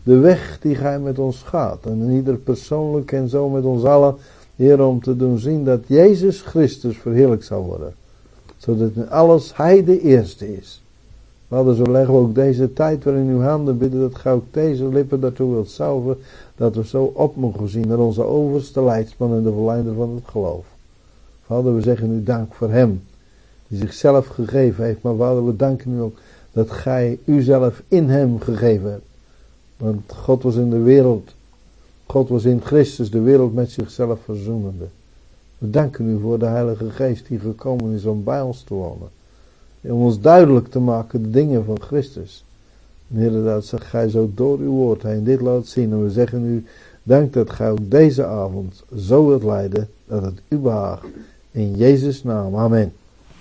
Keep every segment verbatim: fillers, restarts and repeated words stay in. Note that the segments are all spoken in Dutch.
de weg die gij met ons gaat. En in ieder persoonlijk en zo met ons allen, Heer, om te doen zien dat Jezus Christus verheerlijk zal worden. Zodat in alles Hij de eerste is. Vader, zo leggen we ook deze tijd weer in uw handen, bidden dat gij ook deze lippen daartoe wilt salven, dat we zo op mogen zien naar onze overste leidsman en de verleider van het geloof. Vader, we zeggen u dank voor hem, die zichzelf gegeven heeft, maar Vader, we danken u ook dat gij uzelf in hem gegeven hebt. Want God was in de wereld, God was in Christus de wereld met zichzelf verzoenende. We danken u voor de Heilige Geest die gekomen is om bij ons te wonen. Om ons duidelijk te maken de dingen van Christus. Heer, dat zegt gij zo door uw woord heen dit laat zien. En we zeggen u dank dat gij ook deze avond zo wilt leiden dat het u behaagt. In Jezus' naam. Amen.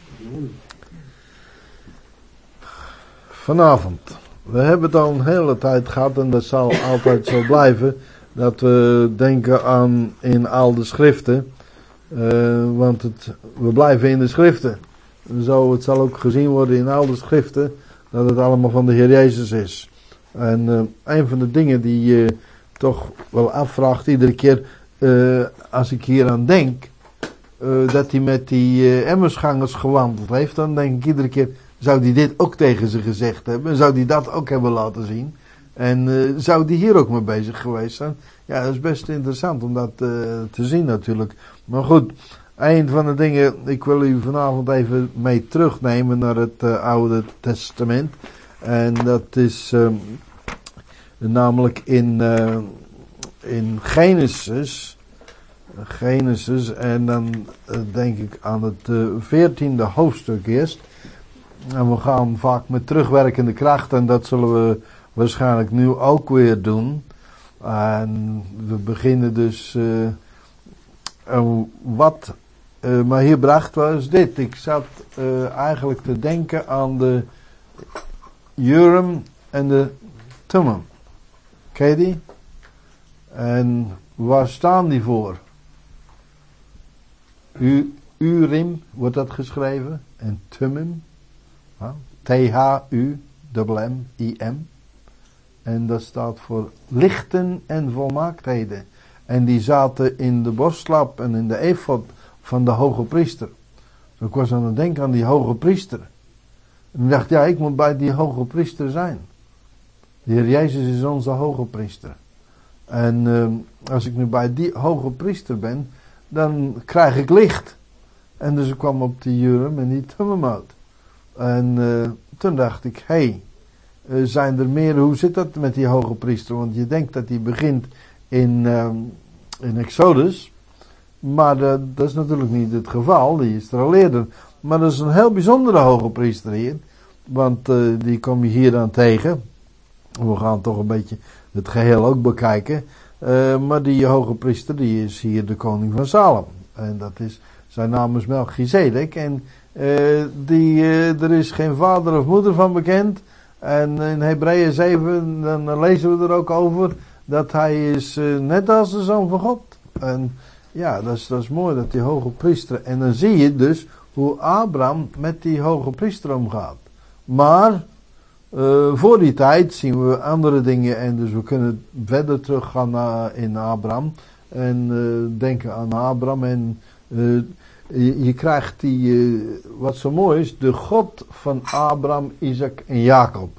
Vanavond. We hebben het al een hele tijd gehad en dat zal altijd zo blijven. Dat we denken aan in al de schriften. Uh, want het, we blijven in de schriften. Zo, het zal ook gezien worden in al de schriften dat het allemaal van de Heer Jezus is. En uh, een van de dingen die je uh, toch wel afvraagt iedere keer uh, als ik hier aan denk, uh, dat hij met die uh, Emmersgangers gewandeld heeft, dan denk ik iedere keer, zou hij dit ook tegen ze gezegd hebben? Zou hij dat ook hebben laten zien? En uh, zou die hier ook mee bezig geweest zijn? Ja, dat is best interessant om dat uh, te zien natuurlijk. Maar goed, een van de dingen, ik wil u vanavond even mee terugnemen naar het uh, Oude Testament. En dat is uh, namelijk in, uh, in Genesis. Genesis en dan uh, denk ik aan het uh, veertiende hoofdstuk eerst. En we gaan vaak met terugwerkende kracht en dat zullen we waarschijnlijk nu ook weer doen. En we beginnen dus uh, uh, wat uh, me hier bracht was dit. Ik zat uh, eigenlijk te denken aan de Urim en de Thummim. Ken je die? En waar staan die voor? U, Urim wordt dat geschreven en Thummim. T H U M M I M. En dat staat voor lichten en volmaaktheden. En die zaten in de borstlap en in de efod van de hoge priester. Dus ik was aan het denken aan die hoge priester. En ik dacht, ja, ik moet bij die hoge priester zijn. De Heer Jezus is onze hoge priester. En uh, als ik nu bij die hoge priester ben, dan krijg ik licht. En dus ik kwam op die Urim en die Thummim uit. En uh, toen dacht ik, hé, hey, uh, zijn er meer, hoe zit dat met die hoge priester? Want je denkt dat die begint in, uh, in Exodus, maar uh, dat is natuurlijk niet het geval, die is er al eerder. Maar dat is een heel bijzondere hoge priester hier, want uh, die kom je hier aan tegen. We gaan toch een beetje het geheel ook bekijken, uh, maar die hoge priester die is hier de koning van Salem. En dat is, zijn naam is Melchizedek en Uh, die, uh, er is geen vader of moeder van bekend. En in Hebreeën zeven, dan lezen we er ook over, dat hij is uh, net als de Zoon van God. En ja, dat is, dat is mooi, dat die hoge priester. En dan zie je dus hoe Abraham met die hoge priester omgaat. Maar, uh, voor die tijd zien we andere dingen. En dus we kunnen verder teruggaan naar, in Abraham. En uh, denken aan Abraham en... Uh, Je, je krijgt die, uh, wat zo mooi is, de God van Abraham, Isaac en Jacob.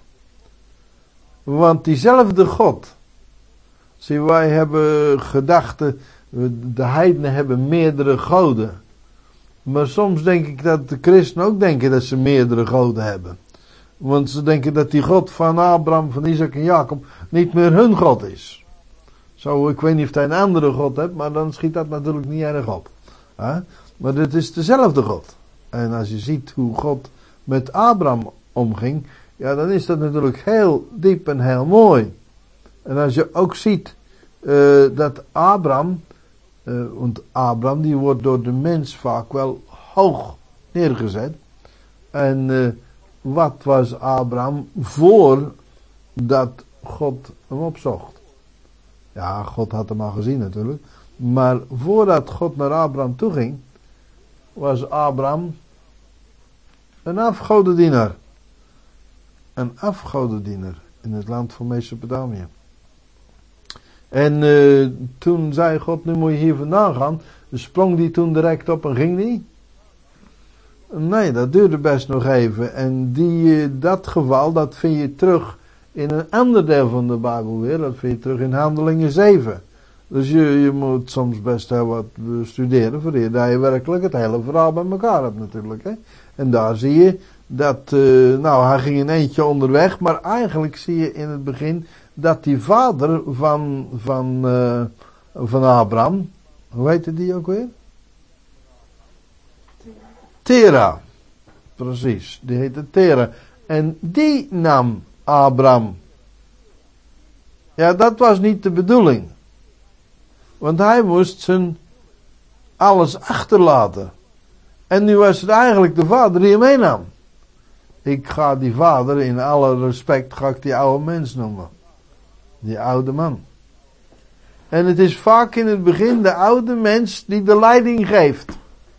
Want diezelfde God, zie wij hebben gedachten, de heidenen hebben meerdere goden. Maar soms denk ik dat de christenen ook denken dat ze meerdere goden hebben. Want ze denken dat die God van Abraham, van Isaac en Jacob niet meer hun God is. Zo, ik weet niet of hij een andere God hebt, maar dan schiet dat natuurlijk niet erg op. Huh? Maar dit is dezelfde God. En als je ziet hoe God met Abraham omging, ja, dan is dat natuurlijk heel diep en heel mooi. En als je ook ziet uh, dat Abraham, uh, want Abraham die wordt door de mens vaak wel hoog neergezet. En uh, wat was Abraham voordat God hem opzocht? Ja, God had hem al gezien natuurlijk. Maar voordat God naar Abraham toe ging, was Abraham een afgodendienaar. Een afgodendienaar in het land van Mesopotamië. En uh, toen zei God, nu moet je hier vandaan gaan. Dus sprong die toen direct op en ging die? Nee, dat duurde best nog even. En die, uh, dat geval, dat vind je terug in een ander deel van de Bijbel weer. Dat vind je terug in Handelingen zeven. Dus je, je moet soms best heel wat studeren voor je, dat je werkelijk het hele verhaal bij elkaar hebt natuurlijk. Hè? En daar zie je dat, uh, nou hij ging in eentje onderweg, maar eigenlijk zie je in het begin dat die vader van, van, uh, van Abraham, hoe heette die ook weer? Tera. Precies, die heette Tera. En die nam Abraham. Ja, dat was niet de bedoeling. Want hij moest zijn alles achterlaten. En nu was het eigenlijk de vader die hem meenam. Ik ga die vader, in alle respect, ga ik die oude mens noemen. Die oude man. En het is vaak in het begin de oude mens die de leiding geeft.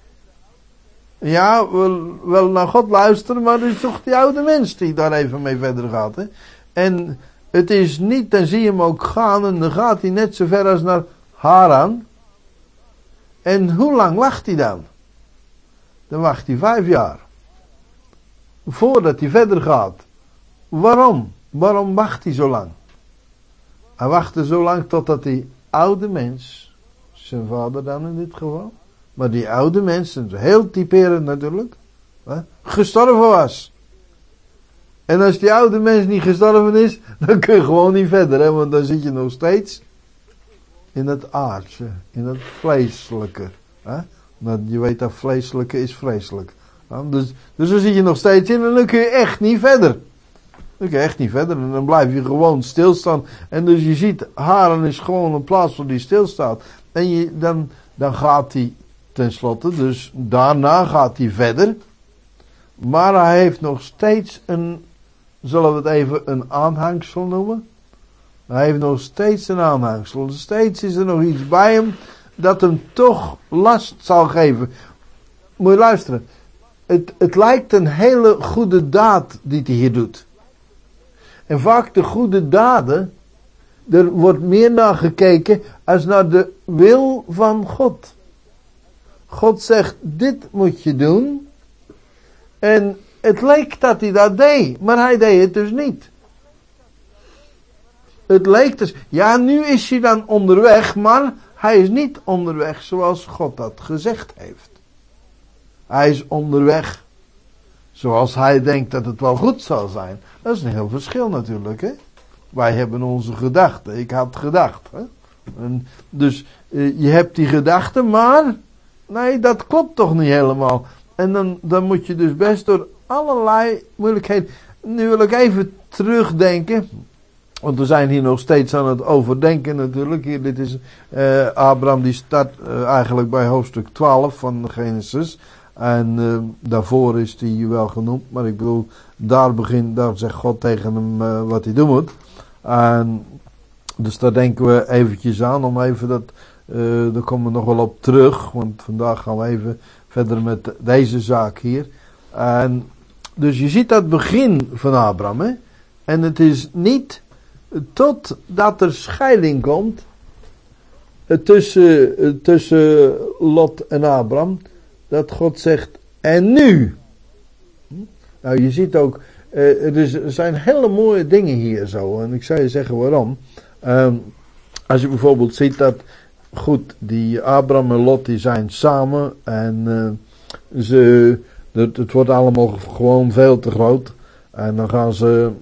Ja, wel, wel naar God luisteren, maar het is toch die oude mens die daar even mee verder gaat. Hè? En het is niet, dan zie je hem ook gaan en dan gaat hij net zo ver als naar Haran. En hoe lang wacht hij dan? Dan wacht hij vijf jaar. Voordat hij verder gaat. Waarom? Waarom wacht hij zo lang? Hij wachtte zo lang totdat die oude mens, zijn vader dan in dit geval, maar die oude mens, heel typerend natuurlijk, gestorven was. En als die oude mens niet gestorven is, dan kun je gewoon niet verder, hè? Want dan zit je nog steeds in het aardse, in het vleeselijke. Hè? Want je weet dat vleeselijke is vreselijk. Dus, dus dan zit je nog steeds in en dan kun je echt niet verder. Dan kun je echt niet verder en dan blijf je gewoon stilstaan. En dus je ziet, Haran is gewoon een plaats waar die stilstaat. En je, dan, dan gaat hij tenslotte, dus daarna gaat hij verder. Maar hij heeft nog steeds een, zullen we het even een aanhangsel noemen? Hij heeft nog steeds een aanhangsel. Steeds is er nog iets bij hem dat hem toch last zal geven. Moet je luisteren. Het, het lijkt een hele goede daad die hij hier doet. En vaak de goede daden, er wordt meer naar gekeken als naar de wil van God. God zegt, dit moet je doen. En het leek dat hij dat deed, maar hij deed het dus niet. Het leek dus, ja, nu is hij dan onderweg, maar hij is niet onderweg zoals God dat gezegd heeft. Hij is onderweg zoals hij denkt dat het wel goed zal zijn. Dat is een heel verschil natuurlijk, hè. Wij hebben onze gedachten. Ik had gedacht, hè. En dus uh, je hebt die gedachten, maar nee, dat klopt toch niet helemaal. En dan, dan moet je dus best door allerlei moeilijkheden. Nu wil ik even terugdenken. Want we zijn hier nog steeds aan het overdenken natuurlijk. Hier, dit is uh, Abraham die start uh, eigenlijk bij hoofdstuk twaalf van Genesis. En uh, daarvoor is hij wel genoemd. Maar ik bedoel, daar begint, daar zegt God tegen hem uh, wat hij doen moet. En dus daar denken we eventjes aan. Om even dat, uh, daar komen we nog wel op terug. Want vandaag gaan we even verder met deze zaak hier. En dus je ziet dat begin van Abraham. Hè? En het is niet totdat er scheiding komt tussen, tussen Lot en Abraham, dat God zegt, en nu? Nou, je ziet ook, uh, er zijn hele mooie dingen hier zo, en ik zou je zeggen waarom. Um, als je bijvoorbeeld ziet dat, goed, die Abraham en Lot die zijn samen, en uh, ze, het, het wordt allemaal gewoon veel te groot, en dan gaan ze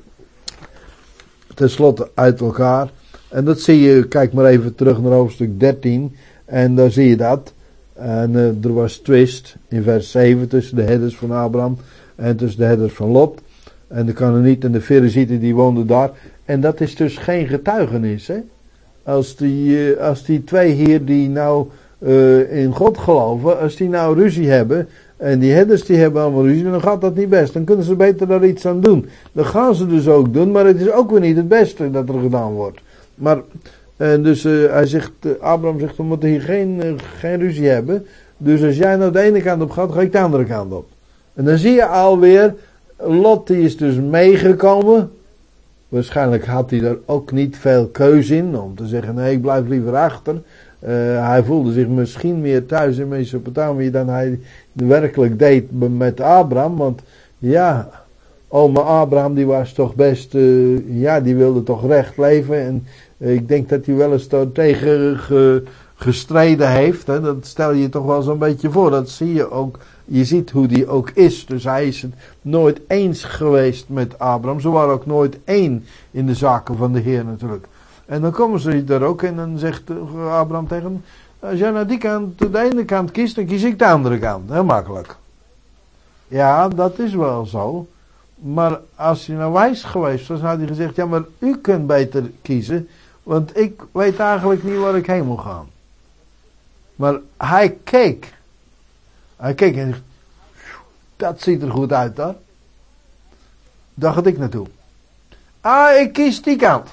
tenslotte uit elkaar. En dat zie je, kijk maar even terug naar hoofdstuk dertien. En daar zie je dat. En uh, er was twist in vers zeven tussen de herders van Abraham en tussen de herders van Lot. En de Kanaanieten en de Ferezieten die woonden daar. En dat is dus geen getuigenis. Hè? Als, die, uh, als die twee hier die nou uh, in God geloven, als die nou ruzie hebben. En die herders die hebben allemaal ruzie, dan gaat dat niet best. Dan kunnen ze beter daar iets aan doen. Dat gaan ze dus ook doen, maar het is ook weer niet het beste dat er gedaan wordt. Maar, en dus uh, hij zegt, uh, Abraham zegt, we moeten hier geen, uh, geen ruzie hebben. Dus als jij nou de ene kant op gaat, ga ik de andere kant op. En dan zie je alweer, Lot die is dus meegekomen. Waarschijnlijk had hij er ook niet veel keuze in om te zeggen, nee, ik blijf liever achter. Uh, hij voelde zich misschien meer thuis in Mesopotamië dan hij werkelijk deed met Abraham. Want ja, oma Abraham die was toch best, uh, ja, die wilde toch recht leven. En uh, ik denk dat hij wel eens daar tegen ge, gestreden heeft. Hè. Dat stel je toch wel zo'n beetje voor. Dat zie je ook. Je ziet hoe die ook is. Dus hij is het nooit eens geweest met Abraham. Ze waren ook nooit één in de zaken van de Heer natuurlijk. En dan komen ze daar ook en dan zegt Abraham tegen hem, als jij naar die kant, de ene kant kiest, dan kies ik de andere kant. Heel makkelijk. Ja, dat is wel zo. Maar als hij nou wijs geweest was, had hij gezegd, ja, maar u kunt beter kiezen, want ik weet eigenlijk niet waar ik heen moet gaan. Maar hij keek. Hij keek en zegt, dat ziet er goed uit daar. Daar ga ik naartoe. Ah, ik kies die kant.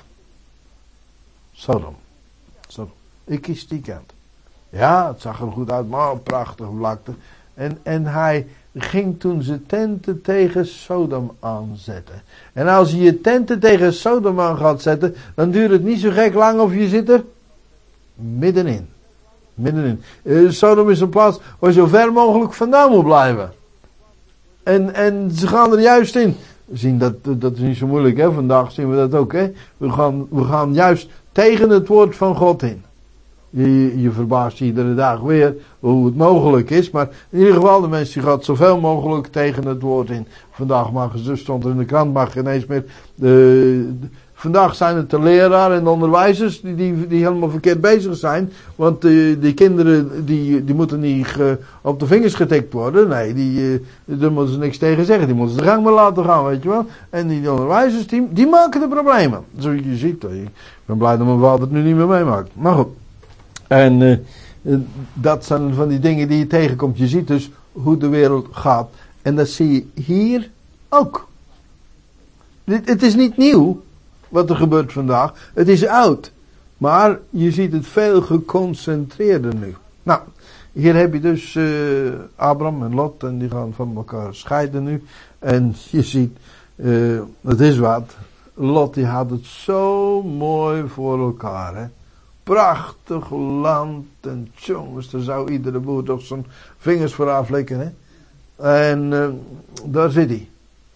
Sodom. Sodom. Ik kies die kant. Ja, het zag er goed uit, maar prachtig vlakte. En, en hij ging toen zijn tenten tegen Sodom aanzetten. En als je je tenten tegen Sodom aan gaat zetten, dan duurt het niet zo gek lang of je zit er middenin. Middenin. Uh, Sodom is een plaats waar je zo ver mogelijk vandaan moet blijven. En, en ze gaan er juist in. We zien dat, dat is niet zo moeilijk, hè. Vandaag zien we dat ook, hè. We gaan, we gaan juist tegen het woord van God in. Je, je verbaast je iedere dag weer hoe het mogelijk is. Maar in ieder geval, de mensen die gaan zoveel mogelijk tegen het woord in. Vandaag mag, dus stond er in de krant, mag geen eens meer. De, de, vandaag zijn het de leraren en de onderwijzers die, die, die helemaal verkeerd bezig zijn. Want die, die kinderen die, die moeten niet ge, op de vingers getikt worden. Nee, die, daar moeten ze niks tegen zeggen. Die moeten ze de gang maar laten gaan, weet je wel. En die onderwijzers, die, die maken de problemen. Zoals je ziet. Ik ben blij dat mijn vader het nu niet meer meemaakt. Maar goed. En uh, dat zijn van die dingen die je tegenkomt. Je ziet dus hoe de wereld gaat. En dat zie je hier ook. Dit, het is niet nieuw wat er gebeurt vandaag. Het is oud. Maar je ziet het veel geconcentreerder nu. Nou, hier heb je dus uh, Abraham en Lot. En die gaan van elkaar scheiden nu. En je ziet, uh, het is wat. Lot die had het zo mooi voor elkaar, hè. Prachtig land en jongens, daar zou iedere boer toch zijn vingers voor aflikken, hè. En uh, daar zit hij.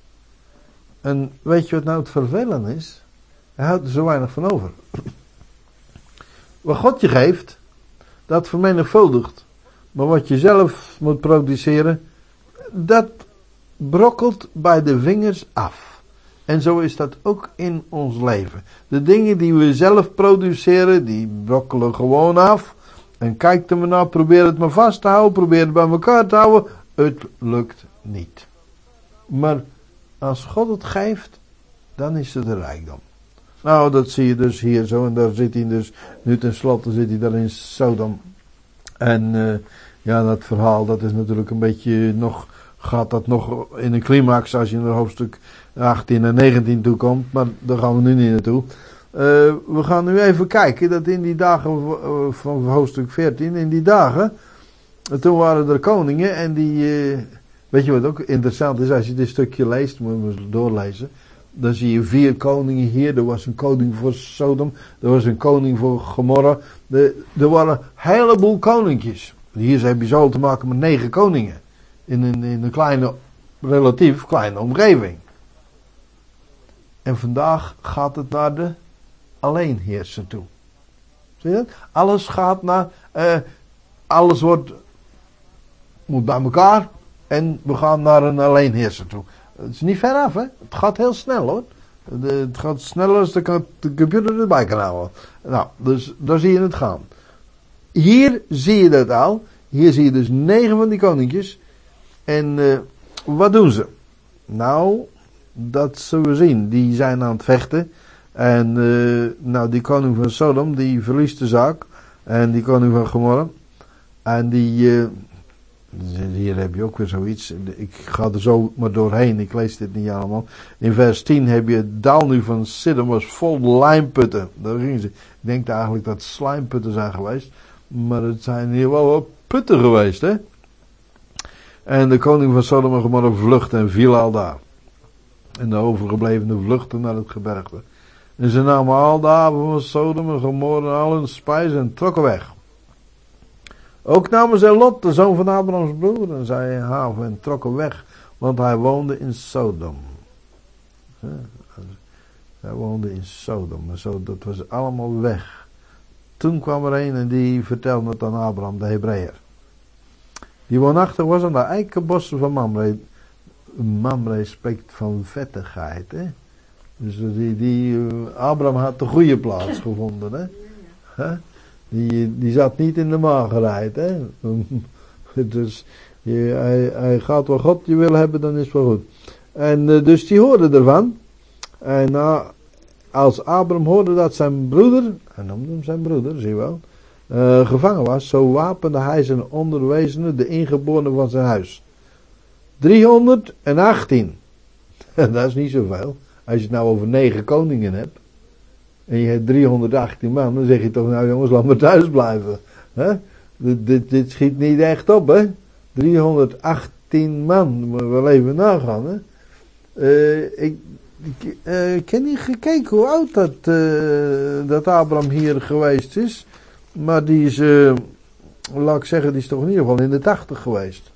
En weet je wat nou het vervelende is? Hij houdt er zo weinig van over. Wat God je geeft, dat vermenigvuldigt. Maar wat je zelf moet produceren, dat brokkelt bij de vingers af. En zo is dat ook in ons leven. De dingen die we zelf produceren, die brokkelen gewoon af. En kijk er maar naar, probeer het maar vast te houden, probeer het bij elkaar te houden. Het lukt niet. Maar als God het geeft, dan is het een rijkdom. Nou, dat zie je dus hier zo. En daar zit hij dus, nu tenslotte zit hij daar in Sodom. En uh, ja, dat verhaal, dat is natuurlijk een beetje nog, gaat dat nog in een climax als je naar hoofdstuk achttien en negentien toe komt. Maar daar gaan we nu niet naartoe. Uh, we gaan nu even kijken dat in die dagen van hoofdstuk veertien, in die dagen, toen waren er koningen en die, uh, weet je wat ook interessant is, als je dit stukje leest, moet je maar doorlezen. Dan zie je vier koningen hier. Er was een koning voor Sodom. Er was een koning voor Gomorra. De, er waren een heleboel koninkjes. Hier heb je zo te maken met negen koningen. In een, in een kleine, relatief kleine omgeving. En vandaag gaat het naar de alleenheerser toe. Zie je dat? Alles gaat naar, uh, alles wordt, moet bij elkaar. En we gaan naar een alleenheerser toe. Het is niet ver af, hè. Het gaat heel snel, hoor. De, het gaat sneller als de, de computer erbij kan houden. Nou, dus daar zie je het gaan. Hier zie je dat al. Hier zie je dus negen van die koninkjes. En uh, wat doen ze? Nou, dat zullen we zien. Die zijn aan het vechten. En uh, nou, die koning van Sodom, die verliest de zaak. En die koning van Gomorra. En die... Uh, Hier heb je ook weer zoiets. Ik ga er zo maar doorheen. Ik lees dit niet allemaal. In vers tien heb je het dal nu van Sidon was vol lijmputten. Daar gingen ze. Ik denk eigenlijk dat het slijmputten zijn geweest. Maar het zijn hier wel wat putten geweest, hè. En de koning van Sodom en Gomorra vluchtte en viel al daar. En de overgeblevenen vluchtten naar het gebergte. En ze namen al de haven van Sodom en Gomorra en al hun spijs en trokken weg. Ook namen zij Lot, de zoon van Abrahams broer, en zij haven en trokken weg, want hij woonde in Sodom. Hij woonde in Sodom, en zo, dat was allemaal weg. Toen kwam er een en die vertelde het aan Abraham, de Hebreeër. Die woonachtig was aan de eikenbossen van Mamre. Mamre spreekt van vettigheid, hè. Dus die, die, Abraham had de goede plaats gevonden, hè. Huh? Die, die zat niet in de magerheid, hè. Dus je, hij, hij gaat waar God je wil hebben, dan is het wel goed. En uh, dus die hoorde ervan. En uh, als Abraham hoorde dat zijn broeder, hij noemde hem zijn broeder, zie je wel, uh, gevangen was, zo wapende hij zijn onderwezenen, de ingeborenen van zijn huis. driehonderdachttien. En dat is niet zoveel. Als je het nou over negen koningen hebt, en je hebt driehonderdachttien man, dan zeg je toch, nou jongens, laat maar thuis blijven. Hè? Dit, dit, dit schiet niet echt op, hè. driehonderdachttien man, moet je wel even nagaan, hè. Uh, ik ik uh, ik heb niet gekeken hoe oud dat, uh, dat Abraham hier geweest is. Maar die is, uh, laat ik zeggen, die is toch in ieder geval in de tachtig geweest.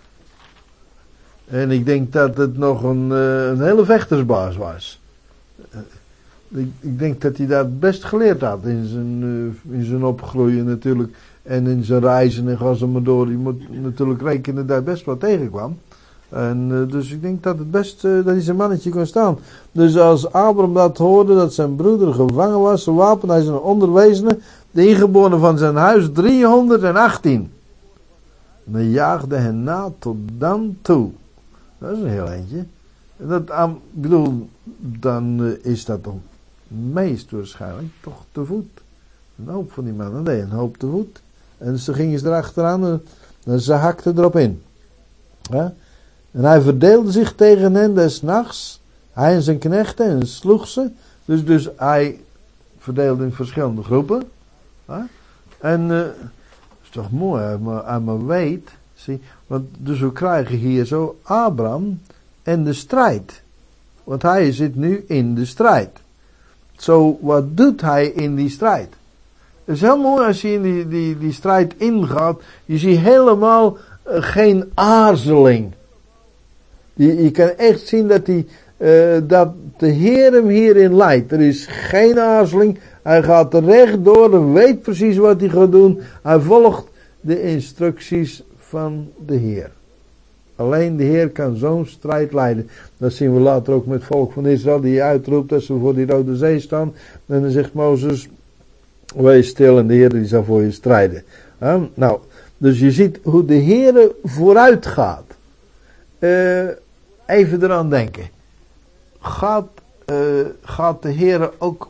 En ik denk dat het nog een, uh, een hele vechtersbaas was. Uh, ik, ik denk dat hij dat best geleerd had in zijn, uh, in zijn opgroeien natuurlijk. En in zijn reizen en ga zo maar door. Je moet natuurlijk rekenen dat hij best wat tegenkwam. En uh, dus ik denk dat het best, uh, dat hij zijn mannetje kon staan. Dus als Abraham dat hoorde, dat zijn broeder gevangen was, zo wapende hij zijn onderwezenen, de ingeborenen van zijn huis, driehonderdachttien. En hij jaagde hen na tot dan toe. Dat is een heel eindje. Dat, ik bedoel, dan uh, is dat toch meest waarschijnlijk toch te voet. Een hoop van die mannen, nee, een hoop te voet. En ze gingen ze erachteraan en ze hakten erop in. Ja? En hij verdeelde zich tegen hen des nachts, hij en zijn knechten, en sloeg ze. Dus, dus hij verdeelde in verschillende groepen. Ja? En uh, dat is toch mooi, hij maar, hij maar weet. Zie, want dus we krijgen hier zo Abraham en de strijd. Want hij zit nu in de strijd. Zo, wat doet hij in die strijd? Het is heel mooi als je in die, die, die strijd ingaat. Je ziet helemaal uh, geen aarzeling. Je, je kan echt zien dat, die, uh, dat de Heer hem hierin leidt. Er is geen aarzeling. Hij gaat er rechtdoor. Hij weet precies wat hij gaat doen. Hij volgt de instructies van de Heer. Alleen de Heer kan zo'n strijd leiden. Dat zien we later ook met het volk van Israël. Die uitroept als ze voor die Rode Zee staan. En dan zegt Mozes, wees stil en de Heer die zal voor je strijden. Uh, nou, dus je ziet hoe de Heer vooruit gaat. Uh, even eraan denken. Gaat, uh, gaat de Heer ook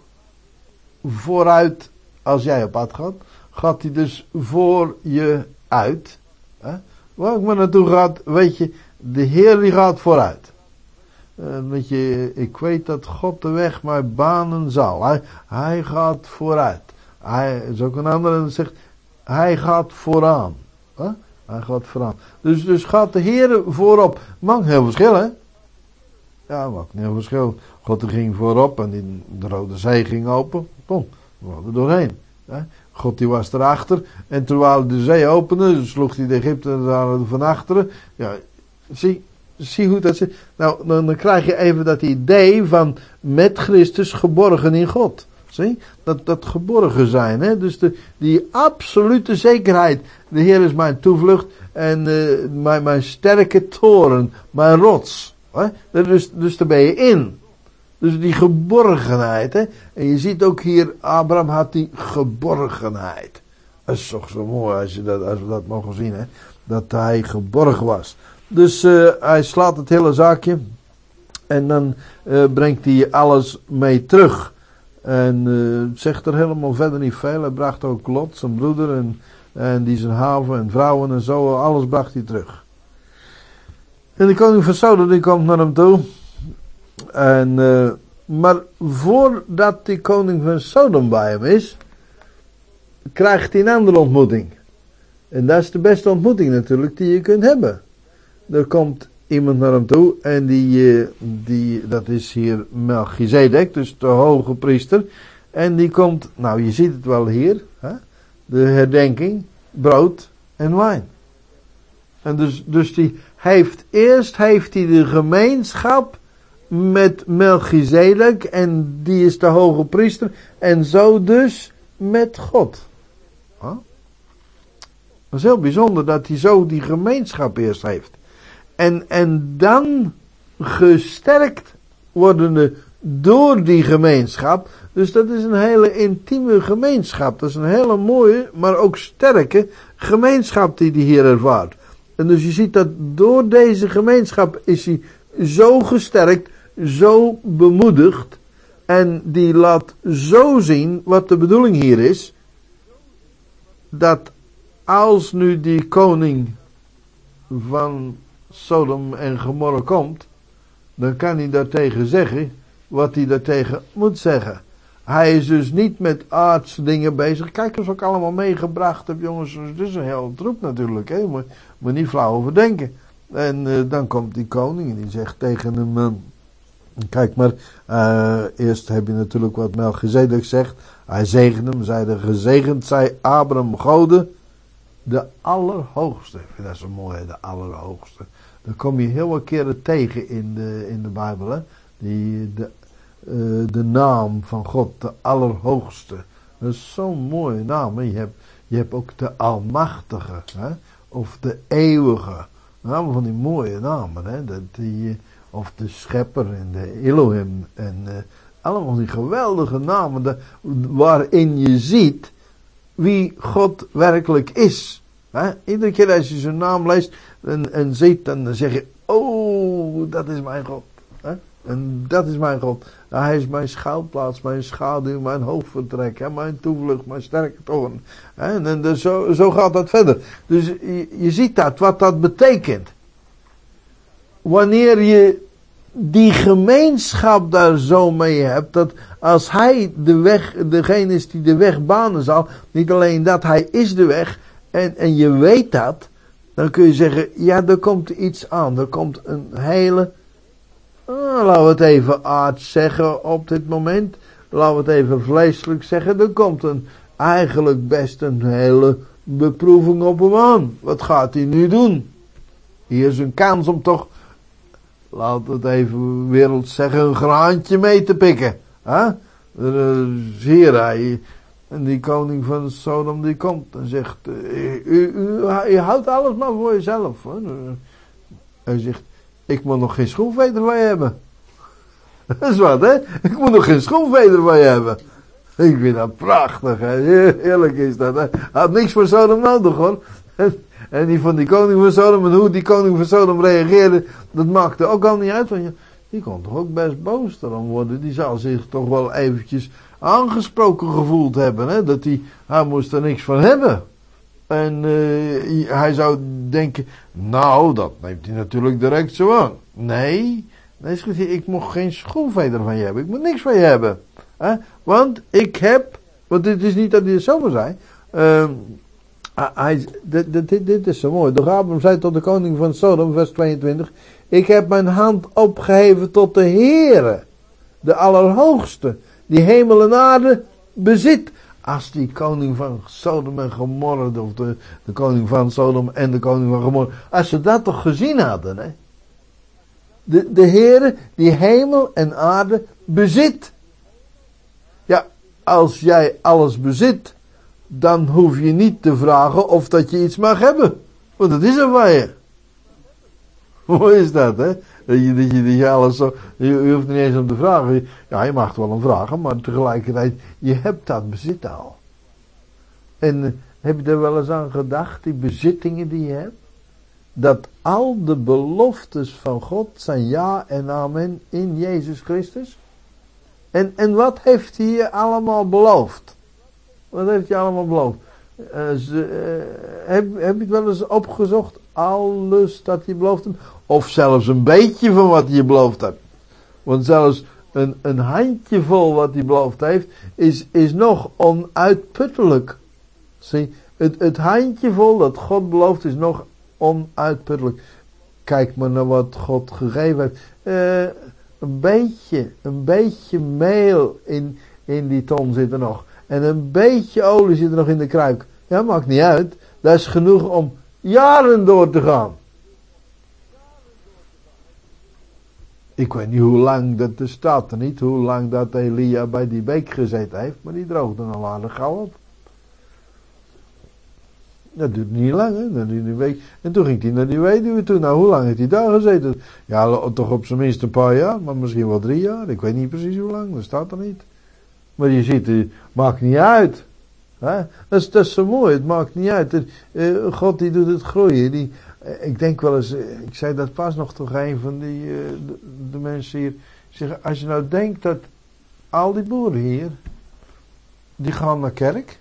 vooruit als jij op pad gaat? Gaat hij dus voor je uit? Huh? Waar ik maar naartoe gaat, weet je, de Heer die gaat vooruit. Uh, weet je, ik weet dat God de weg mij banen zal. Hij, hij gaat vooruit. Hij is ook een andere die zegt, hij gaat vooraan. Huh? Hij gaat vooraan. Dus, dus gaat de Heer voorop. Maakt heel verschil, hè? Ja, maakt een heel verschil. God ging voorop en die, de Rode Zee ging open. Kom, we waren er doorheen. Hè? God die was erachter. En terwijl de zee opende, sloeg hij de Egyptenaren van achteren. Ja, zie, zie hoe dat zit. Nou, dan, dan krijg je even dat idee van met Christus geborgen in God. Zie? Dat, dat geborgen zijn. Hè? Dus de, die absolute zekerheid. De Heer is mijn toevlucht. En uh, mijn, mijn sterke toren. Mijn rots. Hè? Dus, dus daar ben je in. Dus die geborgenheid. Hè? En je ziet ook hier. Abraham had die geborgenheid. Dat is toch zo mooi als, je dat, als we dat mogen zien. Hè? Dat hij geborgen was. Dus uh, hij slaat het hele zaakje. En dan uh, brengt hij alles mee terug. En uh, zegt er helemaal verder niet veel. Hij bracht ook Lot, zijn broeder, en, en die zijn haven en vrouwen en zo. Alles bracht hij terug. En de koning van Sodom die komt naar hem toe. En, uh, maar voordat die koning van Sodom bij hem is, krijgt hij een andere ontmoeting. En dat is de beste ontmoeting natuurlijk die je kunt hebben. Er komt iemand naar hem toe. En die, uh, die dat is hier Melchizedek, dus de hoge priester. En die komt, nou je ziet het wel hier. Hè? De herdenking, brood en wijn. En dus, dus die heeft, eerst heeft hij de gemeenschap met Melchizedek. En die is de hoge priester. En zo dus met God. Huh? Dat is heel bijzonder dat hij zo die gemeenschap eerst heeft. En, en dan gesterkt wordende door die gemeenschap. Dus dat is een hele intieme gemeenschap. Dat is een hele mooie, maar ook sterke gemeenschap die hij hier ervaart. En dus je ziet dat door deze gemeenschap is hij zo gesterkt, zo bemoedigd. En die laat zo zien wat de bedoeling hier is. Dat als nu die koning van Sodom en Gomorra komt, dan kan hij daartegen zeggen wat hij daartegen moet zeggen. Hij is dus niet met aardse dingen bezig. Kijk eens wat ik allemaal meegebracht heb, jongens. Het is een hele troep natuurlijk. Hè? Moet, moet niet flauw over denken. En uh, dan komt die koning en die zegt tegen hem... Uh, kijk maar, uh, eerst heb je natuurlijk wat Melchizedek zegt. Hij zegende hem, zeide gezegend zij Abraham Gode, de Allerhoogste. Ik vind dat zo mooi, de Allerhoogste. Dat kom je heel wat keren tegen in de, in de Bijbel. Hè? Die, de, uh, de naam van God, de Allerhoogste. Dat is zo'n mooie naam. Je hebt, je hebt ook de Almachtige. Hè? Of de Eeuwige. Nou, van die mooie namen. Hè? Dat die, of de Schepper en de Elohim. En uh, allemaal die geweldige namen. De, waarin je ziet wie God werkelijk is. Hè? Iedere keer als je zijn naam leest en, en ziet, dan zeg je, oh, dat is mijn God. Hè? En dat is mijn God. Hij is mijn schuilplaats, mijn schaduw, mijn hoofdvertrek, hè? Mijn toevlucht, mijn sterke toorn. Hè? En, en dus zo, zo gaat dat verder. Dus je, je ziet dat, wat dat betekent. Wanneer je die gemeenschap daar zo mee hebt, dat als hij de weg, degene is die de weg banen zal, niet alleen dat, hij is de weg, en, en je weet dat, dan kun je zeggen, ja, er komt iets aan, er komt een hele, oh, laten we het even aards zeggen op dit moment, laten we het even vleeselijk zeggen, er komt een, eigenlijk best een hele beproeving op hem aan. Wat gaat hij nu doen? Hier is een kans om toch, laten we het even wereld zeggen, een graantje mee te pikken. Huh? Zie je hij, en die koning van Sodom die komt en zegt, u, u, u, u houdt alles maar voor jezelf. Hè? Hij zegt, ik moet nog geen schoenveder van je hebben. Dat is wat, hè? Ik moet nog geen schoenveder van je hebben. Ik vind dat prachtig, hè? Heerlijk is dat, hè? Hij had niks voor Sodom nodig, hoor. En die van die koning van Sodom, en hoe die koning van Sodom reageerde, dat maakte ook al niet uit. Want die kon toch ook best boos erom worden. Die zou zich toch wel eventjes aangesproken gevoeld hebben. Hè? Dat hij, hij moest er niks van hebben. En uh, hij zou denken, nou, dat neemt hij natuurlijk direct zo aan. Nee, nee, ik mag geen schoenveder van je hebben. Ik moet niks van je hebben. Hè? Want ik heb, want dit is niet dat hij het zomaar zei. Uh, hij, dit, dit, dit is zo mooi. De Abraham zei tot de koning van Sodom, vers tweeëntwintig. Ik heb mijn hand opgeheven tot de Heere, de Allerhoogste, die hemel en aarde bezit. Als die koning van Sodom en Gomorra, of de, de koning van Sodom en de koning van Gomorra, als ze dat toch gezien hadden, hè? De, de Heere die hemel en aarde bezit. Ja, als jij alles bezit, dan hoef je niet te vragen of dat je iets mag hebben. Want dat is er van je. Hoe is dat, hè? Dat je, dat je, dat je alles zo, je, je hoeft niet eens om te vragen. Ja, je mag het wel om vragen, maar tegelijkertijd, je hebt dat bezit al. En uh, heb je er wel eens aan gedacht, die bezittingen die je hebt? Dat al de beloftes van God zijn ja en amen in Jezus Christus. En, en wat heeft hij je allemaal beloofd? Wat heeft hij allemaal beloofd? Uh, ze, uh, heb, heb je het wel eens opgezocht? Alles dat hij beloofd heeft? Of zelfs een beetje van wat hij beloofd heeft. Want zelfs een, een handjevol wat hij beloofd heeft, is, is nog onuitputtelijk. Zie, het, het handjevol dat God belooft is nog onuitputtelijk. kijk maar naar wat God gegeven heeft. Uh, een beetje, een beetje meel in, in die ton zit er nog. En een beetje olie zit er nog in de kruik. Ja, maakt niet uit. Dat is genoeg om jaren door te gaan. Ik weet niet hoe lang, dat er staat er niet, hoe lang dat Elia bij die beek gezeten heeft. Maar die droogde al aardig gauw op. Dat duurt niet lang, hè. Dan die week. En toen ging hij naar die weduwe toe. Nou, hoe lang heeft hij daar gezeten? Ja, toch op zijn minst een paar jaar, maar misschien wel drie jaar. Ik weet niet precies hoe lang, dat staat er niet. Maar je ziet, het maakt niet uit. Hè? Dat, is, dat is zo mooi, het maakt niet uit. Het, uh, God die doet het groeien. Die, uh, ik denk wel eens, uh, ik zei dat pas nog toch een van die, uh, de, de mensen hier. Zeggen, als je nou denkt dat al die boeren hier, die gaan naar kerk.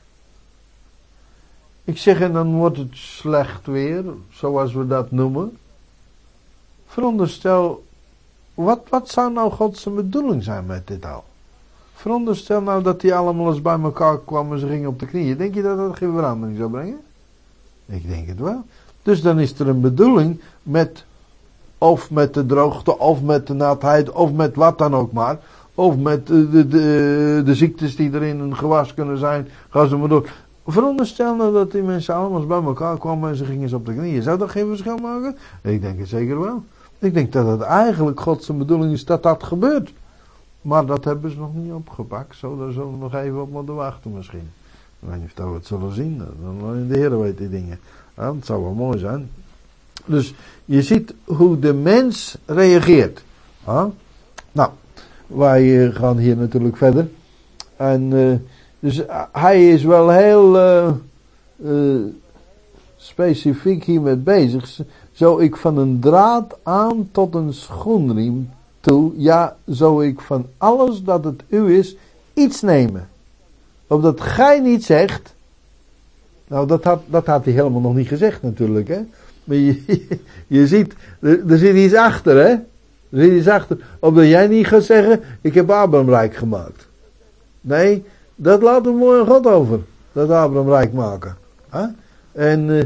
Ik zeg, en dan wordt het slecht weer, zoals we dat noemen. Veronderstel, wat, wat zou nou Gods bedoeling zijn met dit al? Veronderstel nou dat die allemaal eens bij elkaar kwamen en ze gingen op de knieën. Denk je dat dat geen verandering zou brengen? Ik denk het wel. Dus dan is er een bedoeling met, of met de droogte, of met de natheid, of met wat dan ook maar. Of met de, de, de, de ziektes die er in een gewas kunnen zijn. Ga ze maar door. Veronderstel nou dat die mensen allemaal bij elkaar kwamen en ze gingen eens op de knieën. Zou dat geen verschil maken? Ik denk het zeker wel. Ik denk dat het eigenlijk Gods bedoeling is dat dat gebeurt. Maar dat hebben ze nog niet opgepakt. Zo, daar zullen we nog even op moeten wachten misschien. Ik weet niet of we het zullen zien. Dan de Heer weet die dingen. Ja, dat zou wel mooi zijn. Dus je ziet hoe de mens reageert. Ja? Nou, wij gaan hier natuurlijk verder. En uh, dus uh, hij is wel heel uh, uh, specifiek hiermee bezig. Zo ik van een draad aan tot een schoenriem toe, ja, zo ik van alles dat het u is, iets nemen. Opdat gij niet zegt, nou dat had, dat had hij helemaal nog niet gezegd natuurlijk, hè. Maar je, je, je ziet, er, er zit iets achter, hè. Er zit iets achter. Opdat jij niet gaat zeggen, ik heb Abraham rijk gemaakt. Nee, dat laat we mooi aan God over. Dat Abraham rijk maken. Huh? En, uh,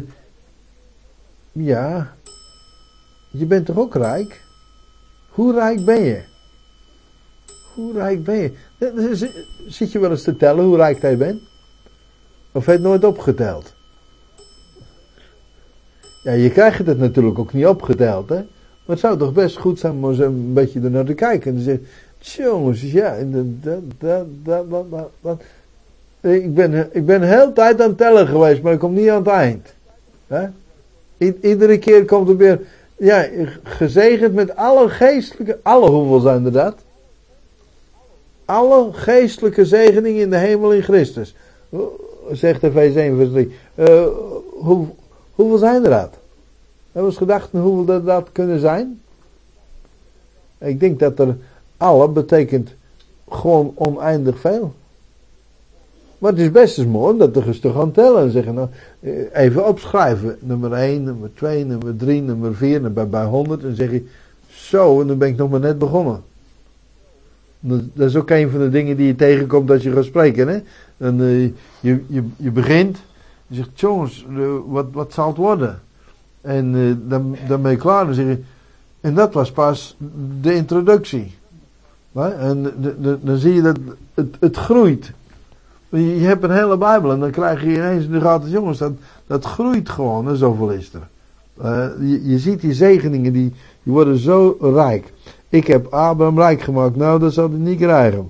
ja, je bent toch ook rijk? Hoe rijk ben je? Hoe rijk ben je? Zit je wel eens te tellen hoe rijk jij bent? Of heb je het nooit opgeteld? Ja, je krijgt het natuurlijk ook niet opgeteld, hè. Maar het zou toch best goed zijn om eens een beetje er naar te kijken. En te zeggen, jongens, ja, dat, dat, dat, dat, dat, dat. Ik ben, ik ben de hele tijd aan het tellen geweest, maar ik kom niet aan het eind. Hè? I, iedere keer komt er weer, ja, gezegend met alle geestelijke, alle hoeveel zijn er dat? Alle geestelijke zegeningen in de hemel in Christus. Zegt Efeze één vers drie. Uh, hoe, hoeveel zijn er dat? Hebben we eens gedacht hoeveel dat, dat kunnen zijn? Ik denk dat er alle betekent gewoon oneindig veel. Maar het is best eens mooi om dat er eens te gaan tellen en zeggen, nou, even opschrijven. Nummer één, nummer twee, nummer drie, nummer vier, en bij, bij honderd. En dan zeg je, zo, en dan ben ik nog maar net begonnen. Dat is ook een van de dingen die je tegenkomt als je gaat spreken, hè. Dan, uh, je, je, je begint, je zegt, jongens, uh, wat, wat zal het worden? En uh, dan, dan ben je klaar, dan zeg je, en dat was pas de introductie. Ja, en de, de, dan zie je dat het, het groeit. Je, je hebt een hele Bijbel en dan krijg je ineens in de gaten, jongens, dat, dat groeit gewoon, en zoveel is er. Uh, je, je ziet die zegeningen, die, die worden zo rijk. Ik heb Abraham rijk gemaakt, nou dat zal hij niet krijgen.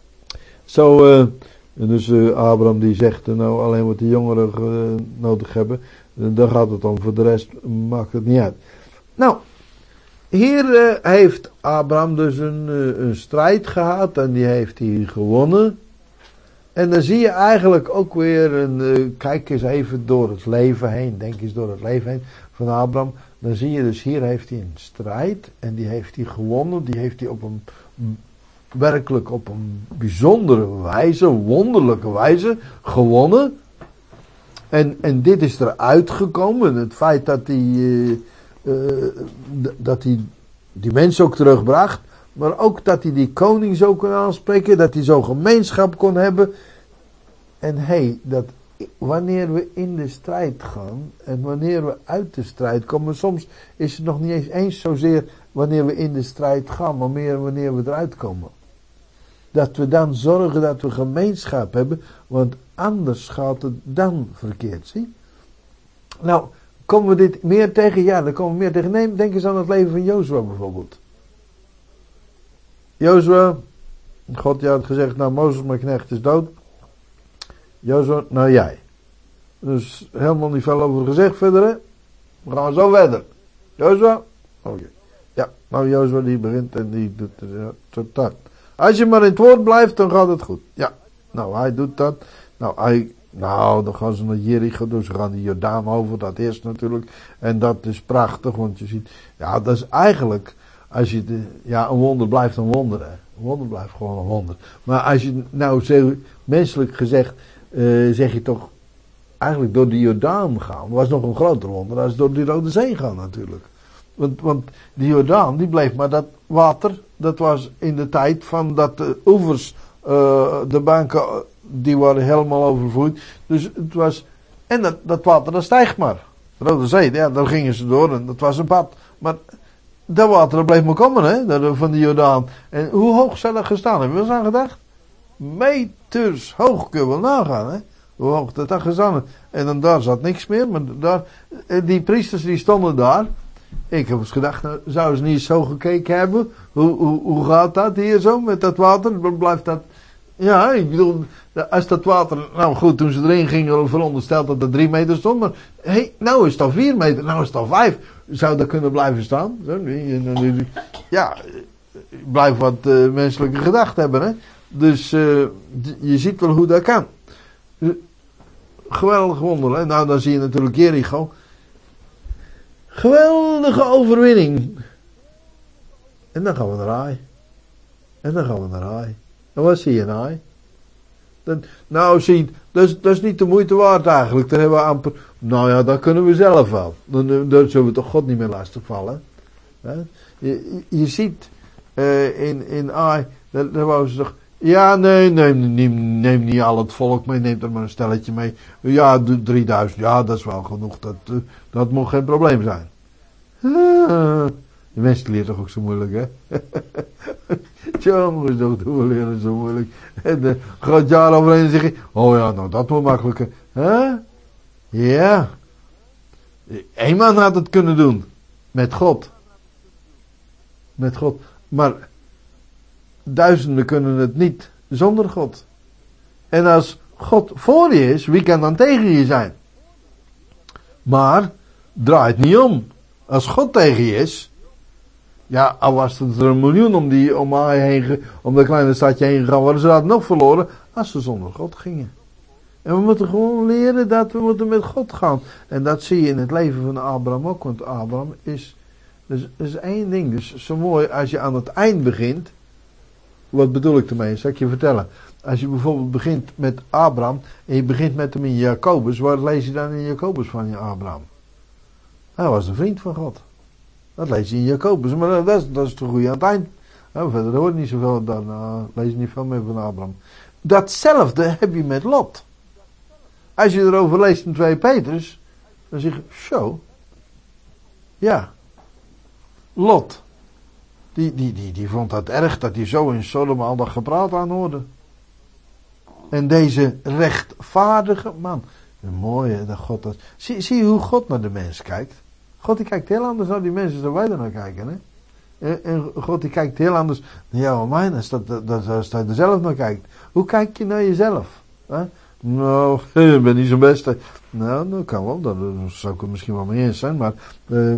Zo, uh, en dus uh, Abraham die zegt, uh, nou alleen wat de jongeren uh, nodig hebben, uh, daar gaat het om, voor de rest maakt het niet uit. Nou, hier uh, heeft Abraham dus een, uh, een strijd gehad en die heeft hij gewonnen. En dan zie je eigenlijk ook weer, een, uh, kijk eens even door het leven heen, denk eens door het leven heen van Abraham. Dan zie je dus, hier heeft hij een strijd en die heeft hij gewonnen, die heeft hij op een, werkelijk op een bijzondere wijze, wonderlijke wijze gewonnen. En, en dit is eruit gekomen, het feit dat hij, uh, uh, dat hij die mensen ook terugbracht, maar ook dat hij die koning zo kon aanspreken, dat hij zo gemeenschap kon hebben. En hé, hey, dat wanneer we in de strijd gaan en wanneer we uit de strijd komen, soms is het nog niet eens, eens zozeer wanneer we in de strijd gaan, maar meer wanneer we eruit komen. Dat we dan zorgen dat we gemeenschap hebben, want anders gaat het dan verkeerd, zie? Nou, komen we dit meer tegen? Ja, dan komen we meer tegen. Neem, denk eens aan het leven van Jozua bijvoorbeeld. Jozua, God had gezegd, nou Mozes mijn knecht is dood. Jozua, nou jij. Dus helemaal niet veel over gezegd verder, hè. We gaan zo verder. Jozua, oké. Okay. Ja, nou Jozua die begint en die doet het, ja, tot dat. Als je maar in het woord blijft, dan gaat het goed. Ja, nou hij doet dat. Nou, hij, nou dan gaan ze naar Jericho, dus ze gaan de Jordaan over, dat eerst natuurlijk. En dat is prachtig, want je ziet, ja dat is eigenlijk, als je, de, ja een wonder blijft een wonder, hè. Een wonder blijft gewoon een wonder. Maar als je nou, zeg, menselijk gezegd, uh, zeg je toch, eigenlijk door de Jordaan gaan, was nog een groter wonder als door die Rode Zee gaan natuurlijk. Want, want die Jordaan, die bleef maar dat water, dat was in de tijd van dat de oevers, uh, de banken, die waren helemaal overvloeid. Dus het was, en dat, dat water, dat stijgt maar. De Rode Zee, ja, daar gingen ze door en dat was een pad. Maar dat water, dat bleef maar komen, hè, van die Jordaan. En hoe hoog zou dat gestaan hebben? We eens aan gedacht? Meters hoog kunnen we nagaan, hè. Hoe hoog dat dat gestaan heeft. En dan daar zat niks meer, maar daar, die priesters die stonden daar. Ik heb eens gedacht, nou, zouden ze niet zo gekeken hebben? Hoe, hoe, hoe gaat dat hier zo met dat water? Blijft dat... Ja, ik bedoel, als dat water... Nou goed, toen ze erin gingen, verondersteld dat het drie meter stond. Maar hé, hey, nou is het al vier meter, nou is het al vijf. Zou dat kunnen blijven staan? Ja, blijf wat uh, menselijke gedachten hebben, hè. Dus uh, je ziet wel hoe dat kan. Geweldig wonder, hè. Nou, dan zie je natuurlijk Jericho. Geweldige overwinning. En dan gaan we naar Ai. En dan gaan we naar Ai. En wat zie je in Ai? Dan, nou zie, dat is, dat is niet de moeite waard eigenlijk. Daar hebben we amper, nou ja, dat kunnen we zelf wel. Dan, dan zullen we toch God niet meer lastigvallen. Je, je, je ziet uh, in, in Ai, daar, daar wou ze toch, ja nee, neem, neem, neem niet al het volk mee, neem er maar een stelletje mee. Ja, drieduizend, ja dat is wel genoeg, dat, uh, dat moet geen probleem zijn. Uh, de mensen leren toch ook zo moeilijk, hè? Jongens, toch, we leren zo moeilijk. En uh, gaat jaar overheen en zeg je, oh ja, nou dat moet makkelijker. Huh? Ja. Eén man had het kunnen doen. Met God. Met God. Maar duizenden kunnen het niet zonder God. En als God voor je is, wie kan dan tegen je zijn? Maar draai het niet om. Als God tegen je is, ja, al was het er een miljoen om die om mij heen, om dat kleine stadje heen gegaan, waren ze hadden nog verloren als ze zonder God gingen. En we moeten gewoon leren dat we moeten met God gaan. En dat zie je in het leven van Abraham ook, want Abraham is, dus, is één ding. Dus zo mooi als je aan het eind begint. Wat bedoel ik ermee? Zal ik je vertellen. Als je bijvoorbeeld begint met Abraham en je begint met hem in Jacobus, waar lees je dan in Jacobus van je Abraham? Hij was een vriend van God. Dat lees je in Jacobus, maar dat is, dat is toch goed aan het eind. Nou, verder hoor je niet zoveel, dan uh, lees je niet veel meer van Abraham. Datzelfde heb je met Lot. Als je erover leest in twee Petrus, dan zeg je, zo. Ja. Lot. Die, die, die, die vond dat erg dat hij zo in Sodom al dat gepraat aanhoorde. En deze rechtvaardige man. Mooi hè, dat God dat... Zie, zie je hoe God naar de mens kijkt? God die kijkt heel anders naar die mensen dan wij er naar kijken. Hè? En, en God die kijkt heel anders naar jou en mij als dat, dat, dat, als hij er zelf naar kijkt. Hoe kijk je naar jezelf? Hè? Nou, ik ben niet zo'n beste. Nou, dat kan wel. Daar zou ik het misschien wel mee eens zijn. Maar, uh,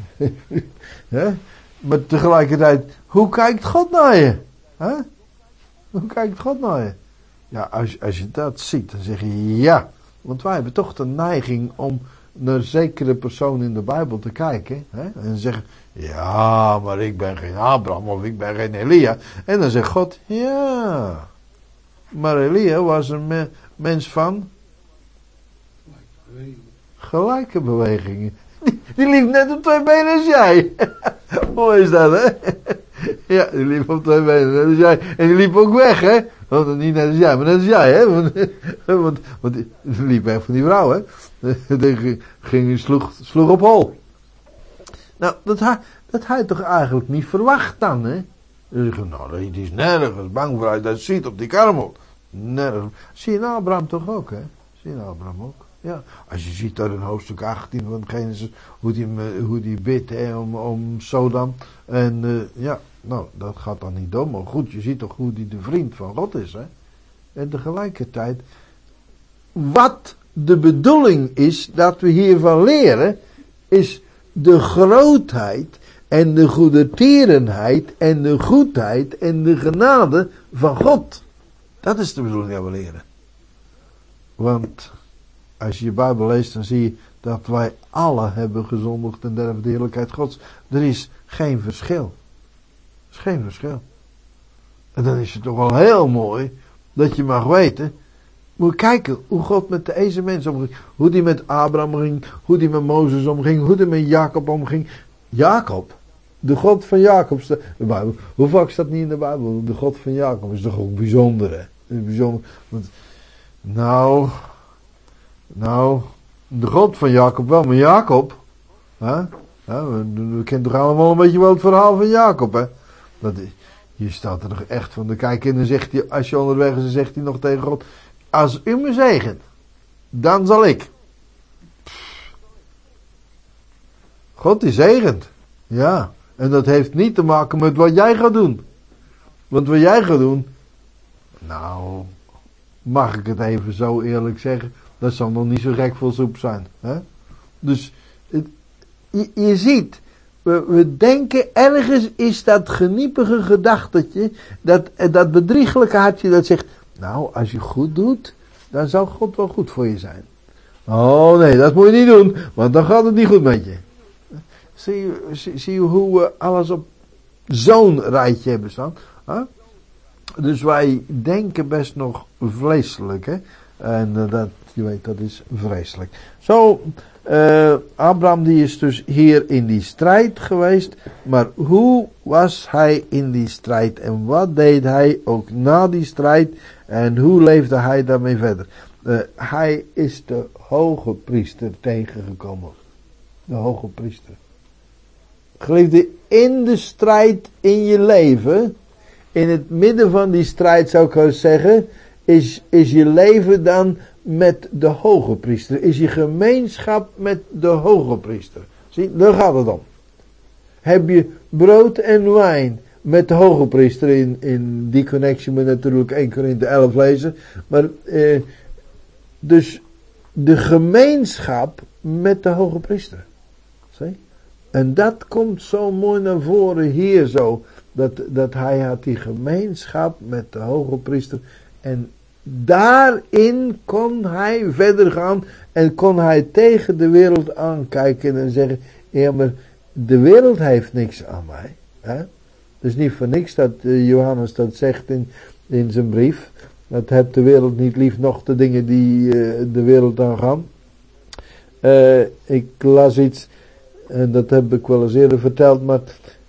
hè? Maar tegelijkertijd, hoe kijkt God naar je? Hè? Hoe kijkt God naar je? Ja, als, als je dat ziet, dan zeg je ja. Want wij hebben toch de neiging om naar zekere personen in de Bijbel te kijken. Hè? En zeggen, ja, maar ik ben geen Abraham of ik ben geen Elia. En dan zegt God, ja. Maar Elia was een me- mens van gelijke bewegingen. Die, die liep net op twee benen als jij. Mooi is dat, hè? Ja, die liep op twee benen net als jij. En die liep ook weg, hè? Want niet net als jij, maar net als jij, hè. Want, want, want die liep weg van die vrouw, hè. Die ging, sloeg, sloeg op hol. Nou, dat hij, dat hij toch eigenlijk niet verwacht dan, hè. Dus ik nou, die is nergens bang voor, hij dat ziet op die karmel. Nergens. Zie je nou Abraham toch ook, hè. Zie je nou Abraham ook. Ja, als je ziet daar in hoofdstuk achttien van Genesis, hoe die, hoe die bidt, hè, om, om Sodom. En uh, ja, nou, dat gaat dan niet om. Maar goed, je ziet toch hoe die de vriend van God is, hè. En tegelijkertijd, wat de bedoeling is dat we hiervan leren, is de grootheid en de goedertierenheid en de goedheid en de genade van God. Dat is de bedoeling dat we leren. Want als je je Bijbel leest, dan zie je dat wij alle hebben gezondigd en derven de heerlijkheid Gods. Er is geen verschil. Er is geen verschil. En dan is het toch wel heel mooi dat je mag weten. Moet je kijken hoe God met deze mensen omging. Hoe die met Abraham omging. Hoe die met Mozes omging. Hoe die met Jacob omging. Jacob. De God van Jacob. De Bijbel. Hoe vaak staat niet in de Bijbel? De God van Jacob is toch ook bijzonder, hè? Bijzonder. Want, nou. Nou. De God van Jacob wel. Maar Jacob. Hè? Ja, we, we kennen toch allemaal een beetje wel het verhaal van Jacob, hè? Dat is, hier staat er nog echt van de kijk in en dan zegt hij, als je onderweg is, dan zegt hij nog tegen God. Als u me zegent, dan zal ik. God die zegent. Ja. En dat heeft niet te maken met wat jij gaat doen. Want wat jij gaat doen. Nou. Mag ik het even zo eerlijk zeggen. Dat zal nog niet zo gek veel soep zijn. Hè? Dus. Het, je, je ziet. We, we denken ergens is dat geniepige gedachtetje. Dat, dat bedriegelijke hartje dat zegt. Nou, als je goed doet, dan zal God wel goed voor je zijn. Oh nee, dat moet je niet doen, want dan gaat het niet goed met je. Zie je, zie, zie je hoe we alles op zo'n rijtje hebben staan? Huh? Dus wij denken best nog vleeselijk, hè. En uh, dat, je weet, dat is vreselijk. Zo, uh, Abraham die is dus hier in die strijd geweest. Maar hoe was hij in die strijd? En wat deed hij ook na die strijd? En hoe leefde hij daarmee verder? Uh, hij is de hoge priester tegengekomen. De hoge priester. Geliefde, in de strijd in je leven, in het midden van die strijd zou ik wel zeggen, is, is je leven dan met de hoge priester. Is je gemeenschap met de hoge priester. Zie, daar gaat het om. Heb je brood en wijn met de hoge priester, in, in die connectie moet natuurlijk één Korinthe elf lezen. Maar, eh, dus de gemeenschap met de hoge priester. Zie? En dat komt zo mooi naar voren hier zo. Dat, dat hij had die gemeenschap met de hoge priester. En daarin kon hij verder gaan. En kon hij tegen de wereld aankijken en zeggen. Ja, maar de wereld heeft niks aan mij. Hè? Het is niet voor niks dat uh, Johannes dat zegt in, in zijn brief. Dat hebt de wereld niet lief, nog de dingen die uh, de wereld aangaan. Uh, ik las iets. En dat heb ik wel eens eerder verteld. Maar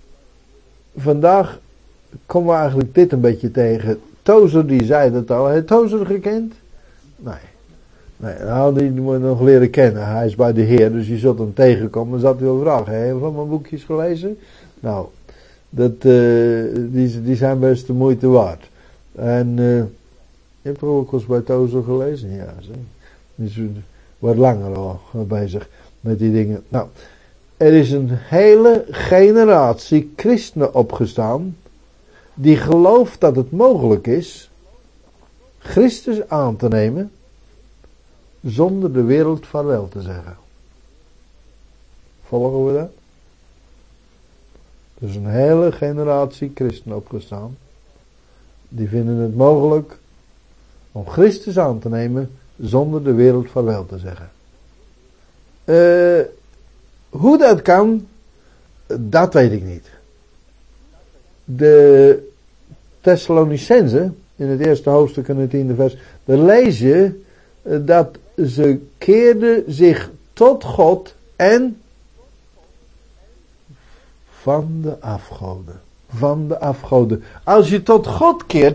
vandaag komen we eigenlijk dit een beetje tegen. Tozer die zei dat al. Heb je Tozer gekend? Nee. Nee, nou die moet je nog leren kennen. Hij is bij de Heer, dus je zult hem tegenkomen. Dan zat hij wel vragen. Heb je van mijn boekjes gelezen? Nou, dat, uh, die, die zijn best de moeite waard. En uh, je hebt er ook eens bij Tozer gelezen? Ja, zo. Die is wat langer al bezig met die dingen. Nou, er is een hele generatie christenen opgestaan die gelooft dat het mogelijk is Christus aan te nemen zonder de wereld vaarwel te zeggen. Volgen we dat? Er is een hele generatie christenen opgestaan die vinden het mogelijk om Christus aan te nemen zonder de wereld vaarwel te zeggen. Uh, hoe dat kan, dat weet ik niet. De Thessalonicenzen, in het eerste hoofdstuk en het tiende vers, daar lees je dat ze keerden zich tot God en van de afgoden. Van de afgoden. Als je tot God keert,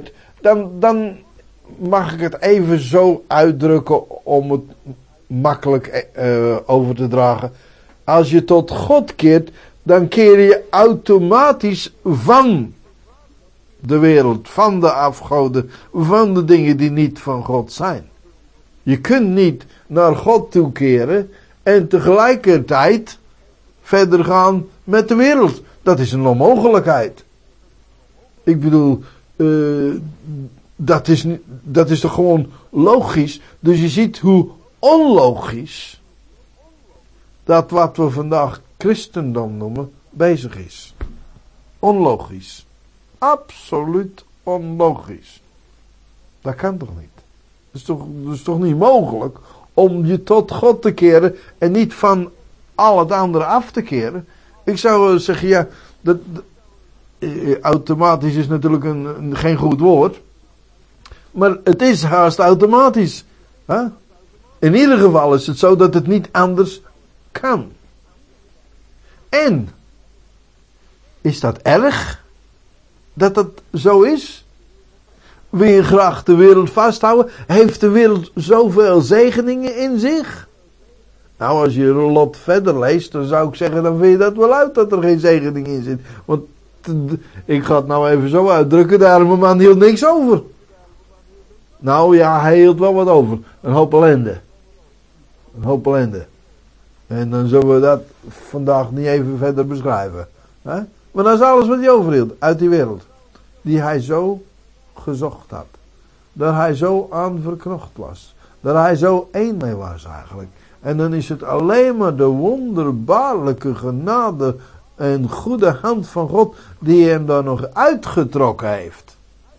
dan, dan mag ik het even zo uitdrukken om het makkelijk uh, over te dragen. Als je tot God keert, dan keer je automatisch van de wereld, van de afgoden, van de dingen die niet van God zijn. Je kunt niet naar God toekeren en tegelijkertijd verder gaan met de wereld. Dat is een onmogelijkheid. Ik bedoel, uh, dat, is, dat is toch gewoon logisch. Dus je ziet hoe onlogisch dat wat we vandaag christendom noemen bezig is. Onlogisch. Absoluut onlogisch. Dat kan toch niet? Dat is toch, dat is toch niet mogelijk om je tot God te keren en niet van al het andere af te keren? Ik zou zeggen, ja, dat, dat eh, automatisch is natuurlijk een, een, geen goed woord. Maar het is haast automatisch. Hè? In ieder geval is het zo dat het niet anders kan. En, is dat erg? Dat dat zo is? Wil je graag de wereld vasthouden? Heeft de wereld zoveel zegeningen in zich? Nou, als je Lot verder leest, dan zou ik zeggen, dan vind je dat wel uit dat er geen zegening in zit. Want ik ga het nou even zo uitdrukken, de arme man hield niks over. Nou ja, hij hield wel wat over. Een hoop ellende. Een hoop ellende. En dan zullen we dat vandaag niet even verder beschrijven. Hè? Maar dat is alles wat hij overhield uit die wereld. Die hij zo gezocht had. Dat hij zo aan verknocht was. Dat hij zo één mee was eigenlijk. En dan is het alleen maar de wonderbaarlijke genade en goede hand van God die hem daar nog uitgetrokken heeft.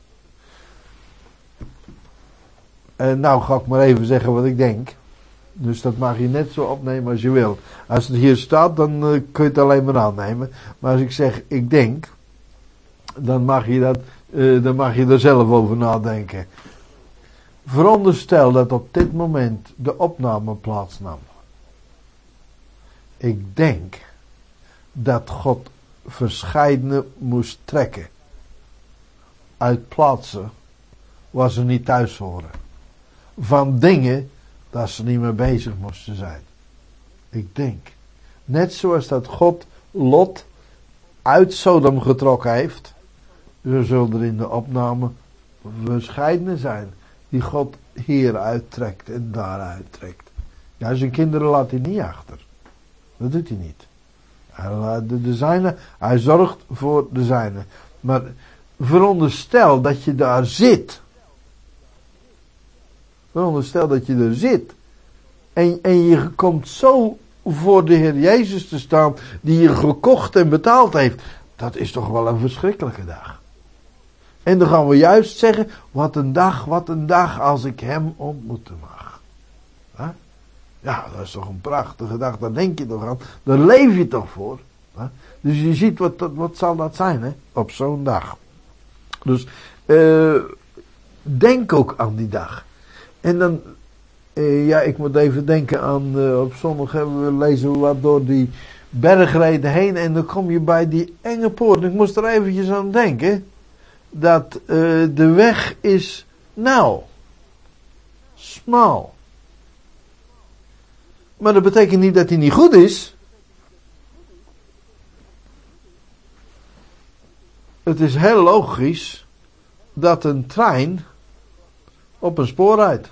En nou ga ik maar even zeggen wat ik denk. Dus dat mag je net zo opnemen als je wil. Als het hier staat, dan uh, kun je het alleen maar aannemen. Maar als ik zeg, ik denk, dan mag je, dat, uh, dan mag je er zelf over nadenken. Veronderstel dat op dit moment de opname plaatsnam. Ik denk dat God verscheidene moest trekken uit plaatsen waar ze niet thuis horen. Van dingen dat ze niet meer bezig moesten zijn. Ik denk. Net zoals dat God Lot uit Sodom getrokken heeft. Zo zullen er in de opname verscheidene zijn. Die God hier uittrekt en daar uittrekt. Ja, zijn kinderen laat hij niet achter. Dat doet hij niet. Hij laat de, de zijne, hij zorgt voor de zijne. Maar veronderstel dat je daar zit. Veronderstel dat je er zit. En, en je komt zo voor de Heer Jezus te staan. Die je gekocht en betaald heeft. Dat is toch wel een verschrikkelijke dag. En dan gaan we juist zeggen. Wat een dag, wat een dag als ik hem ontmoeten mag. Huh? Ja, dat is toch een prachtige dag. Daar denk je toch aan. Daar leef je toch voor. Huh? Dus je ziet wat, wat zal dat zijn, hè? Op zo'n dag. Dus uh, denk ook aan die dag. En dan, uh, ja, ik moet even denken aan, uh, op zondag hebben we lezen we wat door die bergreden heen. En dan kom je bij die enge poort. Ik moest er eventjes aan denken. Dat uh, de weg is nauw. Smal. Maar dat betekent niet dat hij niet goed is. Het is heel logisch dat een trein op een spoor rijdt.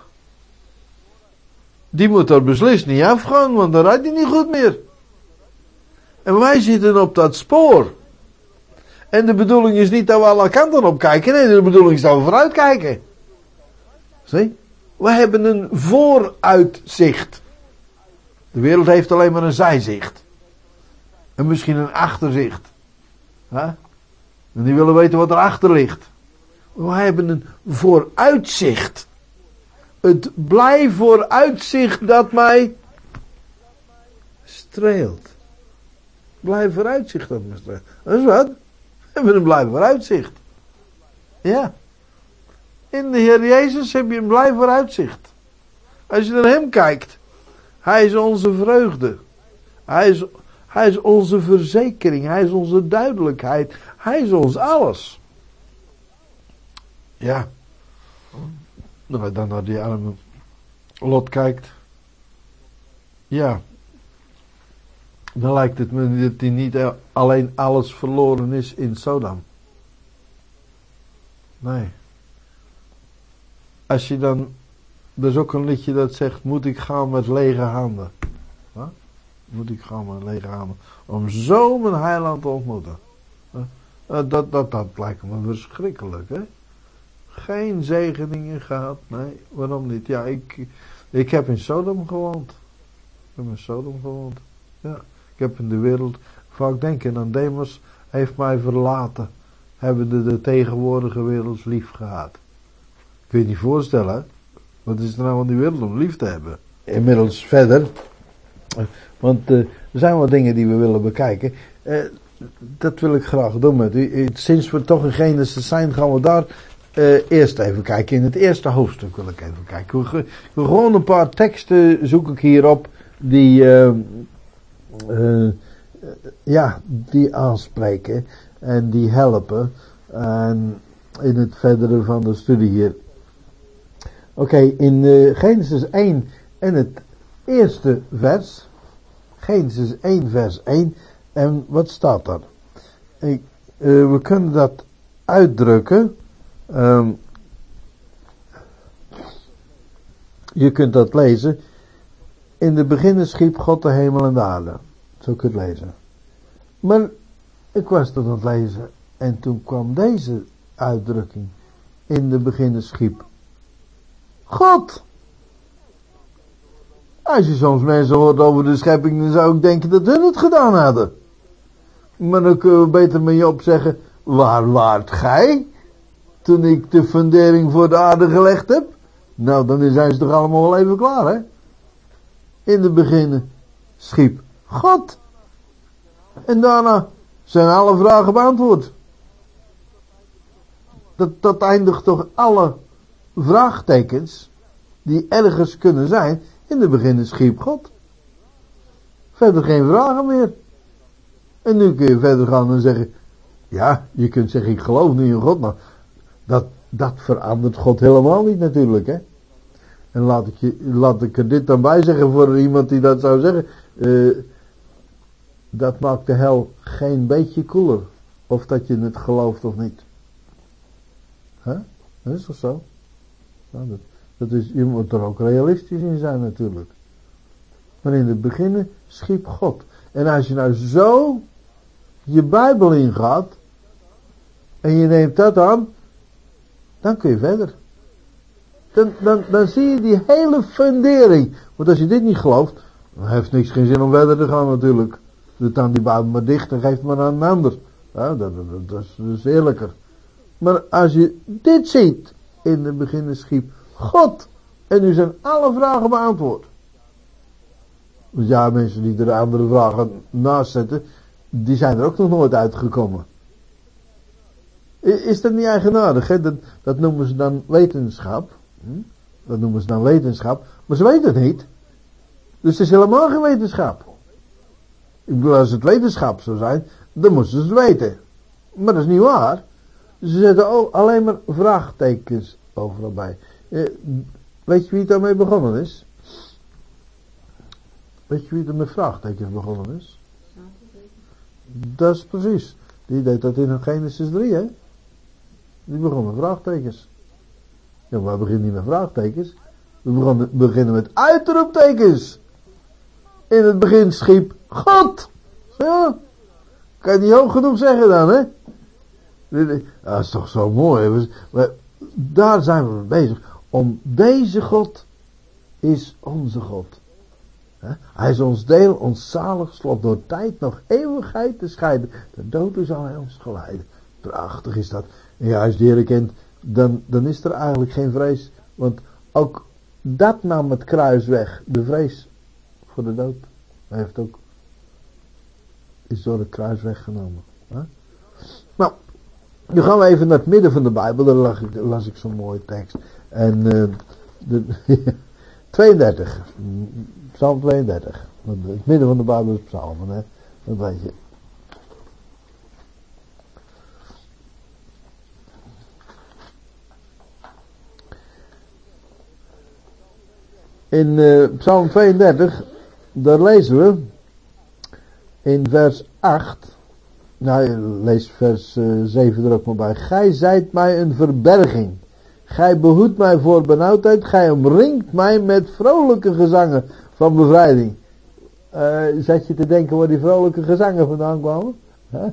Die moet er beslist niet afgaan, want dan rijdt hij niet goed meer. En wij zitten op dat spoor. En de bedoeling is niet dat we alle kanten op kijken. Nee, de bedoeling is dat we vooruit kijken. Zie? We hebben een vooruitzicht. De wereld heeft alleen maar een zijzicht. En misschien een achterzicht. Huh? En die willen weten wat erachter ligt. Wij hebben een vooruitzicht. Het blij vooruitzicht dat mij streelt. Blij vooruitzicht dat mij streelt. Dat is wat. We hebben een blij vooruitzicht. Ja. In de Heer Jezus heb je een blij vooruitzicht. Als je naar hem kijkt. Hij is onze vreugde. Hij is, hij is onze verzekering. Hij is onze duidelijkheid. Hij is ons alles. Ja. Nou, dan naar die arme Lot kijkt. Ja. Dan lijkt het me dat hij niet alleen alles verloren is in Sodom. Nee. Als je dan, er is ook een liedje dat zegt, moet ik gaan met lege handen. Huh? Moet ik gaan met lege handen. Om zo mijn heiland te ontmoeten. Huh? Uh, dat, dat, dat lijkt me verschrikkelijk, hè. Geen zegeningen gehad. Nee, waarom niet? Ja, ik, ik heb in Sodom gewoond. Ik heb in Sodom gewoond. Ja. Ik heb in de wereld vaak denken aan Demas heeft mij verlaten. Hebben de, de tegenwoordige wereld lief gehad. Kun je je niet voorstellen. Wat is er nou aan die wereld om lief te hebben? Inmiddels verder. Want uh, er zijn wat dingen die we willen bekijken. Uh, dat wil ik graag doen met u. Sinds we toch in Genesis zijn, gaan we daar uh, eerst even kijken. In het eerste hoofdstuk wil ik even kijken. We, we gewoon een paar teksten zoek ik hier op die, uh, uh, ja, die aanspreken en die helpen. En in het verdere van de studie hier. Oké, okay, in uh, Genesis één en het eerste vers. Genesis één vers één. En wat staat er? Ik, uh, we kunnen dat uitdrukken. Um, je kunt dat lezen. In de beginnen schiep God de hemel en de aarde. Zo kun je het lezen. Maar ik was dat aan het lezen. En toen kwam deze uitdrukking. In de beginnen schiep God. Als je soms mensen hoort over de schepping, dan zou ik denken dat hun het gedaan hadden. Maar dan kun je beter met je op zeggen, waar waart gij? Toen ik de fundering voor de aarde gelegd heb? Nou, dan zijn ze toch allemaal wel even klaar, hè? In de beginnen schiep God. En daarna zijn alle vragen beantwoord. Dat, dat eindigt toch alle vraagtekens die ergens kunnen zijn. In de beginnen schiep God. Verder geen vragen meer. En nu kun je verder gaan en zeggen, ja, je kunt zeggen ik geloof niet in God, maar dat, dat verandert God helemaal niet natuurlijk, hè. En laat ik, je, laat ik er dit dan bij zeggen voor iemand die dat zou zeggen, uh, dat maakt de hel geen beetje koeler. Of dat je het gelooft of niet. Huh? Dat is toch zo? Nou, dat, dat is, je moet er ook realistisch in zijn natuurlijk. Maar in het begin schiep God. En als je nou zo je Bijbel ingaat en je neemt dat aan, dan kun je verder. Dan, dan, dan zie je die hele fundering. Want als je dit niet gelooft, dan heeft niks geen zin om verder te gaan natuurlijk. Doe dan die Bijbel maar dicht en geef maar aan een ander. Ja, dat, dat, dat, is, dat is eerlijker. Maar als je dit ziet, in het begin schiep God. En nu zijn alle vragen beantwoord. Dus ja, mensen die er andere vragen naast zetten, die zijn er ook nog nooit uitgekomen. Is dat niet eigenaardig, hè? Dat, dat noemen ze dan wetenschap. Hm? Dat noemen ze dan wetenschap. Maar ze weten het niet. Dus het is helemaal geen wetenschap. Ik bedoel, als het wetenschap zou zijn, dan moesten ze het weten. Maar dat is niet waar. Ze zetten ook alleen maar vraagtekens overal bij. Eh, weet je wie het daarmee begonnen is? Weet je wie er met vraagtekens begonnen is? Dat is precies. Die deed dat in Genesis drie, hè? Die begon met vraagtekens. Ja, maar we beginnen niet met vraagtekens. We begonnen, beginnen met uitroeptekens. In het begin schiep God. Ja. Kan je niet hoog genoeg zeggen dan, hè? Dat is toch zo mooi. We, we, daar zijn we mee bezig. Om deze God is onze God. He? Hij is ons deel, ons zalig slot door tijd nog eeuwigheid te scheiden. De dood zal hij ons geleiden. Prachtig is dat. En ja, als je die Heer kent, dan, dan is er eigenlijk geen vrees. Want ook dat nam het kruis weg. De vrees voor de dood. Hij heeft ook, is door het kruis weggenomen. He? Nou, nu gaan we even naar het midden van de Bijbel. Daar las ik, las ik zo'n mooie tekst. En uh, de, tweeëndertig. Psalm tweeëndertig. Het midden van de Bijbel is psalmen, hè. Dat weet je. In uh, Psalm tweeëndertig, daar lezen we in vers acht, nou lees vers uh, zeven er ook maar bij. Gij zijt mij een verberging. Gij behoedt mij voor benauwdheid. Gij omringt mij met vrolijke gezangen van bevrijding. Uh, zat je te denken waar die vrolijke gezangen vandaan kwamen? Huh?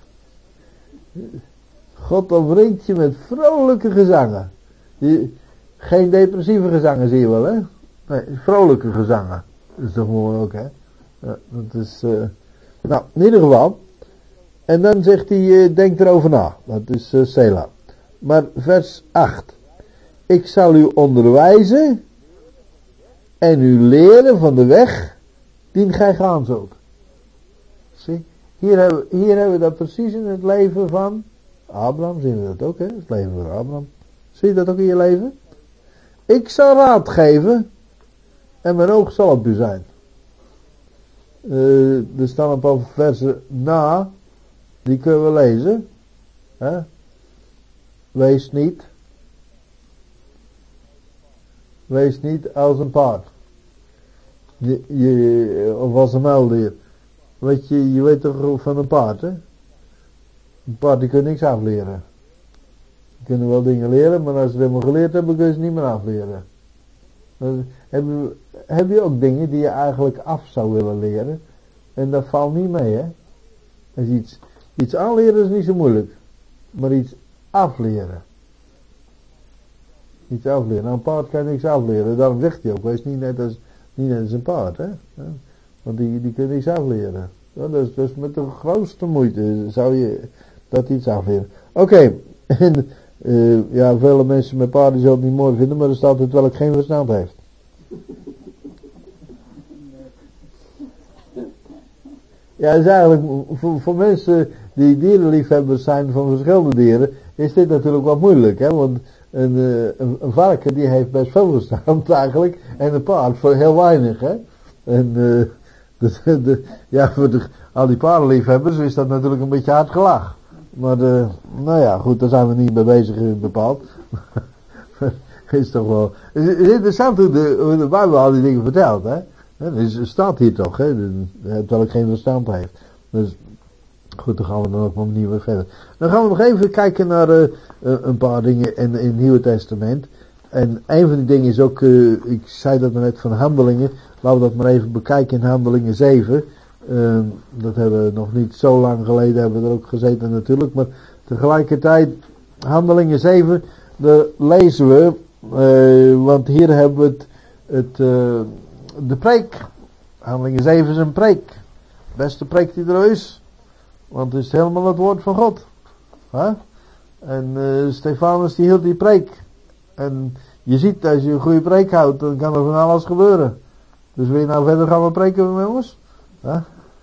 God omringt je met vrolijke gezangen. Die, geen depressieve gezangen zie je wel, hè? Nee, vrolijke gezangen. Dat is toch mooi ook, hè? Ja, dat is, uh, nou, in ieder geval. En dan zegt hij, uh, denk erover na. Dat is uh, Selah. Maar vers acht. Ik zal u onderwijzen en u leren van de weg die gij gaan zult. Zie, hier hebben, hier hebben we dat precies in het leven van Abraham. Zien we dat ook, hè? Het leven van Abraham. Zie je dat ook in je leven? Ik zal raad geven en mijn oog zal op u zijn. Uh, er staan een paar versen na, die kunnen we lezen. Hè? Wees niet. Wees niet als een paard. Je, je, of als een muildier. Weet je, je weet toch van een paard, hè? Een paard die kan niks afleren. Die kunnen wel dingen leren, maar als ze het helemaal geleerd hebben, kun je ze niet meer afleren. Heb je, heb je ook dingen die je eigenlijk af zou willen leren? En dat valt niet mee, hè? Als iets, iets aanleren is niet zo moeilijk. Maar iets afleren. Iets afleren. Nou, een paard kan niks afleren. Daarom zegt hij ook, wees niet net als, niet net als een paard, hè? Want die, die kan niks afleren. Ja, dat is dus met de grootste moeite zou je dat iets afleren. Oké. Okay. En uh, ja, vele mensen met paarden zullen het niet mooi vinden, maar er staat het wel ik geen verstand heeft. Ja, is eigenlijk voor, voor mensen die dierenliefhebbers zijn van verschillende dieren, is dit natuurlijk wat moeilijk, hè? Want een, uh, een, een varken die heeft best veel verstand eigenlijk, en een paard voor heel weinig, hè? En uh, de, de, ja, voor de, al die paardenliefhebbers is dat natuurlijk een beetje hard gelach. Maar uh, nou ja, goed, daar zijn we niet mee bezig bepaald. Is toch wel. Het is interessant hoe de, hoe de Bijbel al die dingen vertelt, hè? Het staat hier toch, hè? Terwijl ik geen verstand heeft. Dus goed, dan gaan we dan ook maar opnieuw weer verder. Dan gaan we nog even kijken naar uh, een paar dingen in, in het Nieuwe Testament. En een van die dingen is ook, uh, ik zei dat net van Handelingen. Laten we dat maar even bekijken in Handelingen zeven. Uh, dat hebben we nog niet zo lang geleden, hebben we er ook gezeten natuurlijk. Maar tegelijkertijd, Handelingen zeven, daar lezen we, uh, want hier hebben we het, het uh, de preek. Handelingen zeven is een preek. De beste preek die er is. Want het is helemaal het woord van God. Huh? En uh, Stefanus die hield die preek. En je ziet, als je een goede preek houdt, dan kan er van alles gebeuren. Dus wil je nou verder gaan we preken met ons? Huh?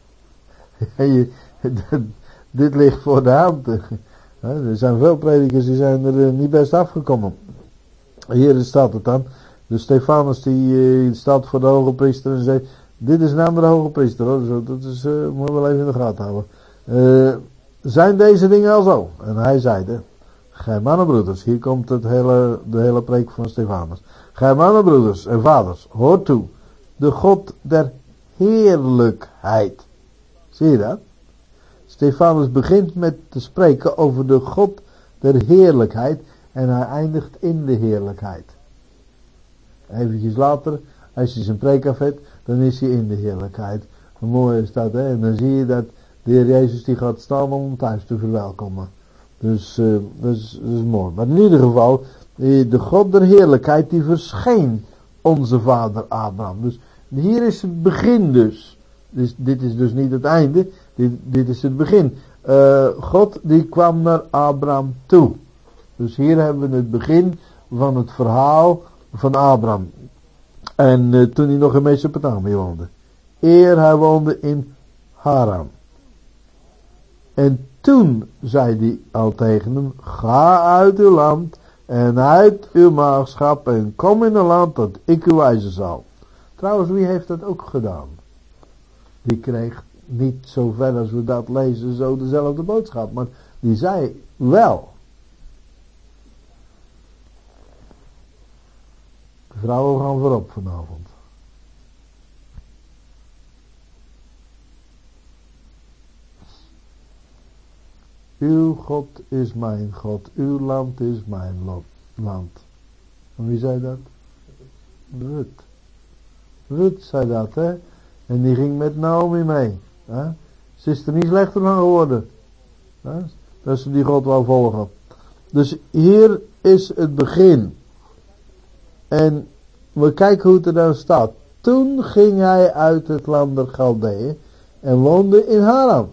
je, dit ligt voor de hand. Huh? Er zijn veel predikers die zijn er uh, niet best afgekomen. Hier staat het dan. Dus Stefanus die uh, staat voor de hoge priester en zegt, dit is een andere hoge priester hoor. Dus dat is, uh, moeten we wel even in de gaten houden. Uh, zijn deze dingen al zo? En hij zeide, gij mannenbroeders, hier komt het hele, de hele preek van Stefanus. Gij mannenbroeders en vaders, hoort toe, de God der heerlijkheid. Zie je dat? Stefanus begint met te spreken over de God der heerlijkheid en hij eindigt in de heerlijkheid. Eventjes later, als je zijn preek af hebt, dan is hij in de heerlijkheid. Hoe mooi is dat, hè? En dan zie je dat de Heer Jezus die gaat staan om hem thuis te verwelkomen. Dus uh, dat, is, dat is mooi. Maar in ieder geval, de God der heerlijkheid die verscheen onze vader Abraham. Dus hier is het begin dus. dus dit is dus niet het einde, dit, dit is het begin. Uh, God die kwam naar Abraham toe. Dus hier hebben we het begin van het verhaal van Abraham. En uh, toen hij nog in Mesopotamië woonde. Eer hij woonde in Haran. En toen zei hij al tegen hem, ga uit uw land en uit uw maagschap en kom in een land dat ik u wijzen zal. Trouwens, wie heeft dat ook gedaan? Die kreeg niet zo ver als we dat lezen zo dezelfde boodschap, maar die zei wel. De vrouwen gaan voorop vanavond. Uw God is mijn God, uw land is mijn lot, land. En wie zei dat? Rut. Rut zei dat, hè. En die ging met Naomi mee. Hè? Ze is er niet slechter van geworden. Hè? Dat ze die God wou volgen. Dus hier is het begin. En we kijken hoe het er dan staat. Toen ging hij uit het land der Galdeeën en woonde in Haran.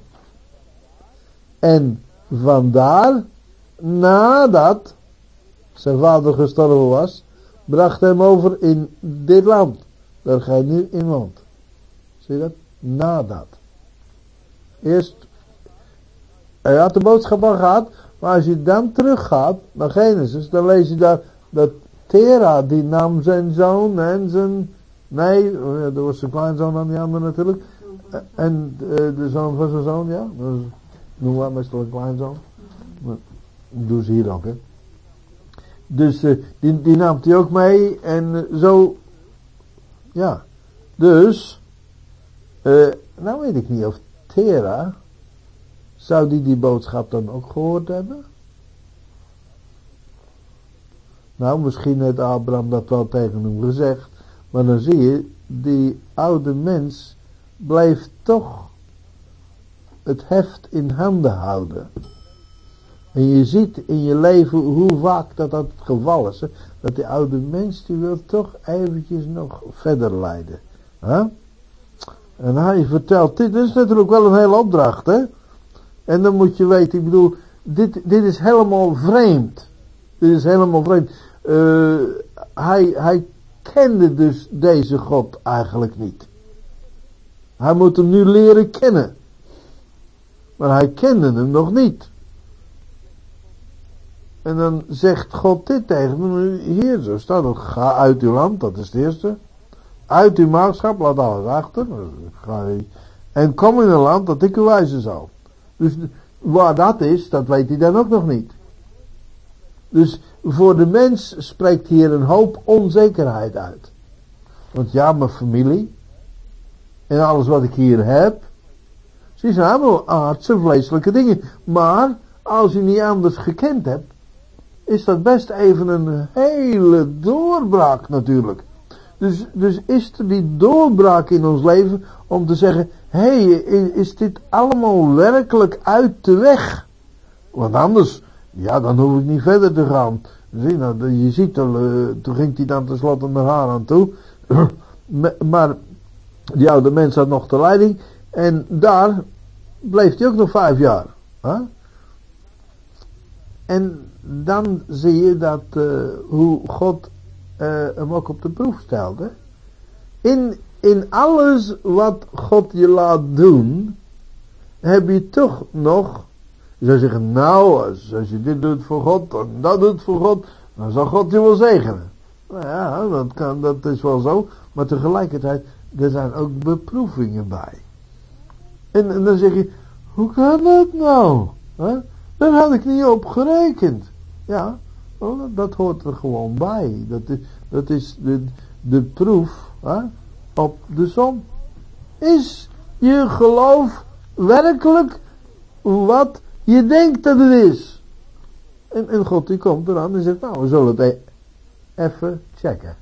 En vandaar, nadat zijn vader gestorven was, bracht hem over in dit land, waar gij nu in woont. Zie je dat? Nadat. Eerst, hij had de boodschap al gehad, maar als je dan teruggaat naar Genesis, dan lees je daar dat Tera, die nam zijn zoon en zijn, nee, dat was zijn kleinzoon aan die andere natuurlijk, en de, de zoon van zijn zoon, ja, dat is, noemen we meestal een kleinzoon, maar dat doen ze hier ook, hè. Dus uh, die, die nam hij ook mee en uh, zo, ja, dus, uh, nou weet ik niet of Tera, zou die die boodschap dan ook gehoord hebben? Nou, misschien heeft Abraham dat wel tegen hem gezegd, maar dan zie je, die oude mens blijft toch het heft in handen houden. En je ziet in je leven hoe vaak dat dat het geval is. Hè? Dat die oude mens die wil toch eventjes nog verder leiden. Huh? En hij vertelt, dit is natuurlijk wel een hele opdracht. Hè? En dan moet je weten, ik bedoel, dit, dit is helemaal vreemd. Dit is helemaal vreemd. Uh, hij, hij kende dus deze God eigenlijk niet. Hij moet hem nu leren kennen. Maar hij kende hem nog niet. En dan zegt God dit tegen hem. Hier, zo staat het. Ga uit uw land, dat is het eerste. Uit uw maagschap, laat alles achter. Ga je, en kom in een land dat ik u wijzen zal. Dus waar dat is, dat weet hij dan ook nog niet. Dus voor de mens spreekt hier een hoop onzekerheid uit. Want ja, mijn familie en alles wat ik hier heb, ze zijn allemaal aardse, vleeselijke dingen. Maar als je niet anders gekend hebt, is dat best even een hele doorbraak natuurlijk. Dus, dus is er die doorbraak in ons leven om te zeggen, hé, hey, is dit allemaal werkelijk uit de weg? Want anders, ja, dan hoef ik niet verder te gaan. Zie nou, je ziet al, uh, toen ging hij dan tenslotte naar haar aan toe. Maar die oude mens had nog de leiding. En daar bleef hij ook nog vijf jaar. Huh? En dan zie je dat uh, hoe God uh, hem ook op de proef stelde. In, in alles wat God je laat doen, heb je toch nog, je zou zeggen, nou, als, als je dit doet voor God, en dat doet voor God, dan zal God je wel zegenen. Nou ja, dat, kan, dat is wel zo, maar tegelijkertijd, er zijn ook beproevingen bij. En, en dan zeg je, hoe kan dat nou? Huh? Daar had ik niet op gerekend. Ja, oh, dat hoort er gewoon bij. Dat is, dat is de, de proef huh, op de som. Is je geloof werkelijk wat je denkt dat het is? En, en God die komt eraan en zegt, nou we zullen het even checken.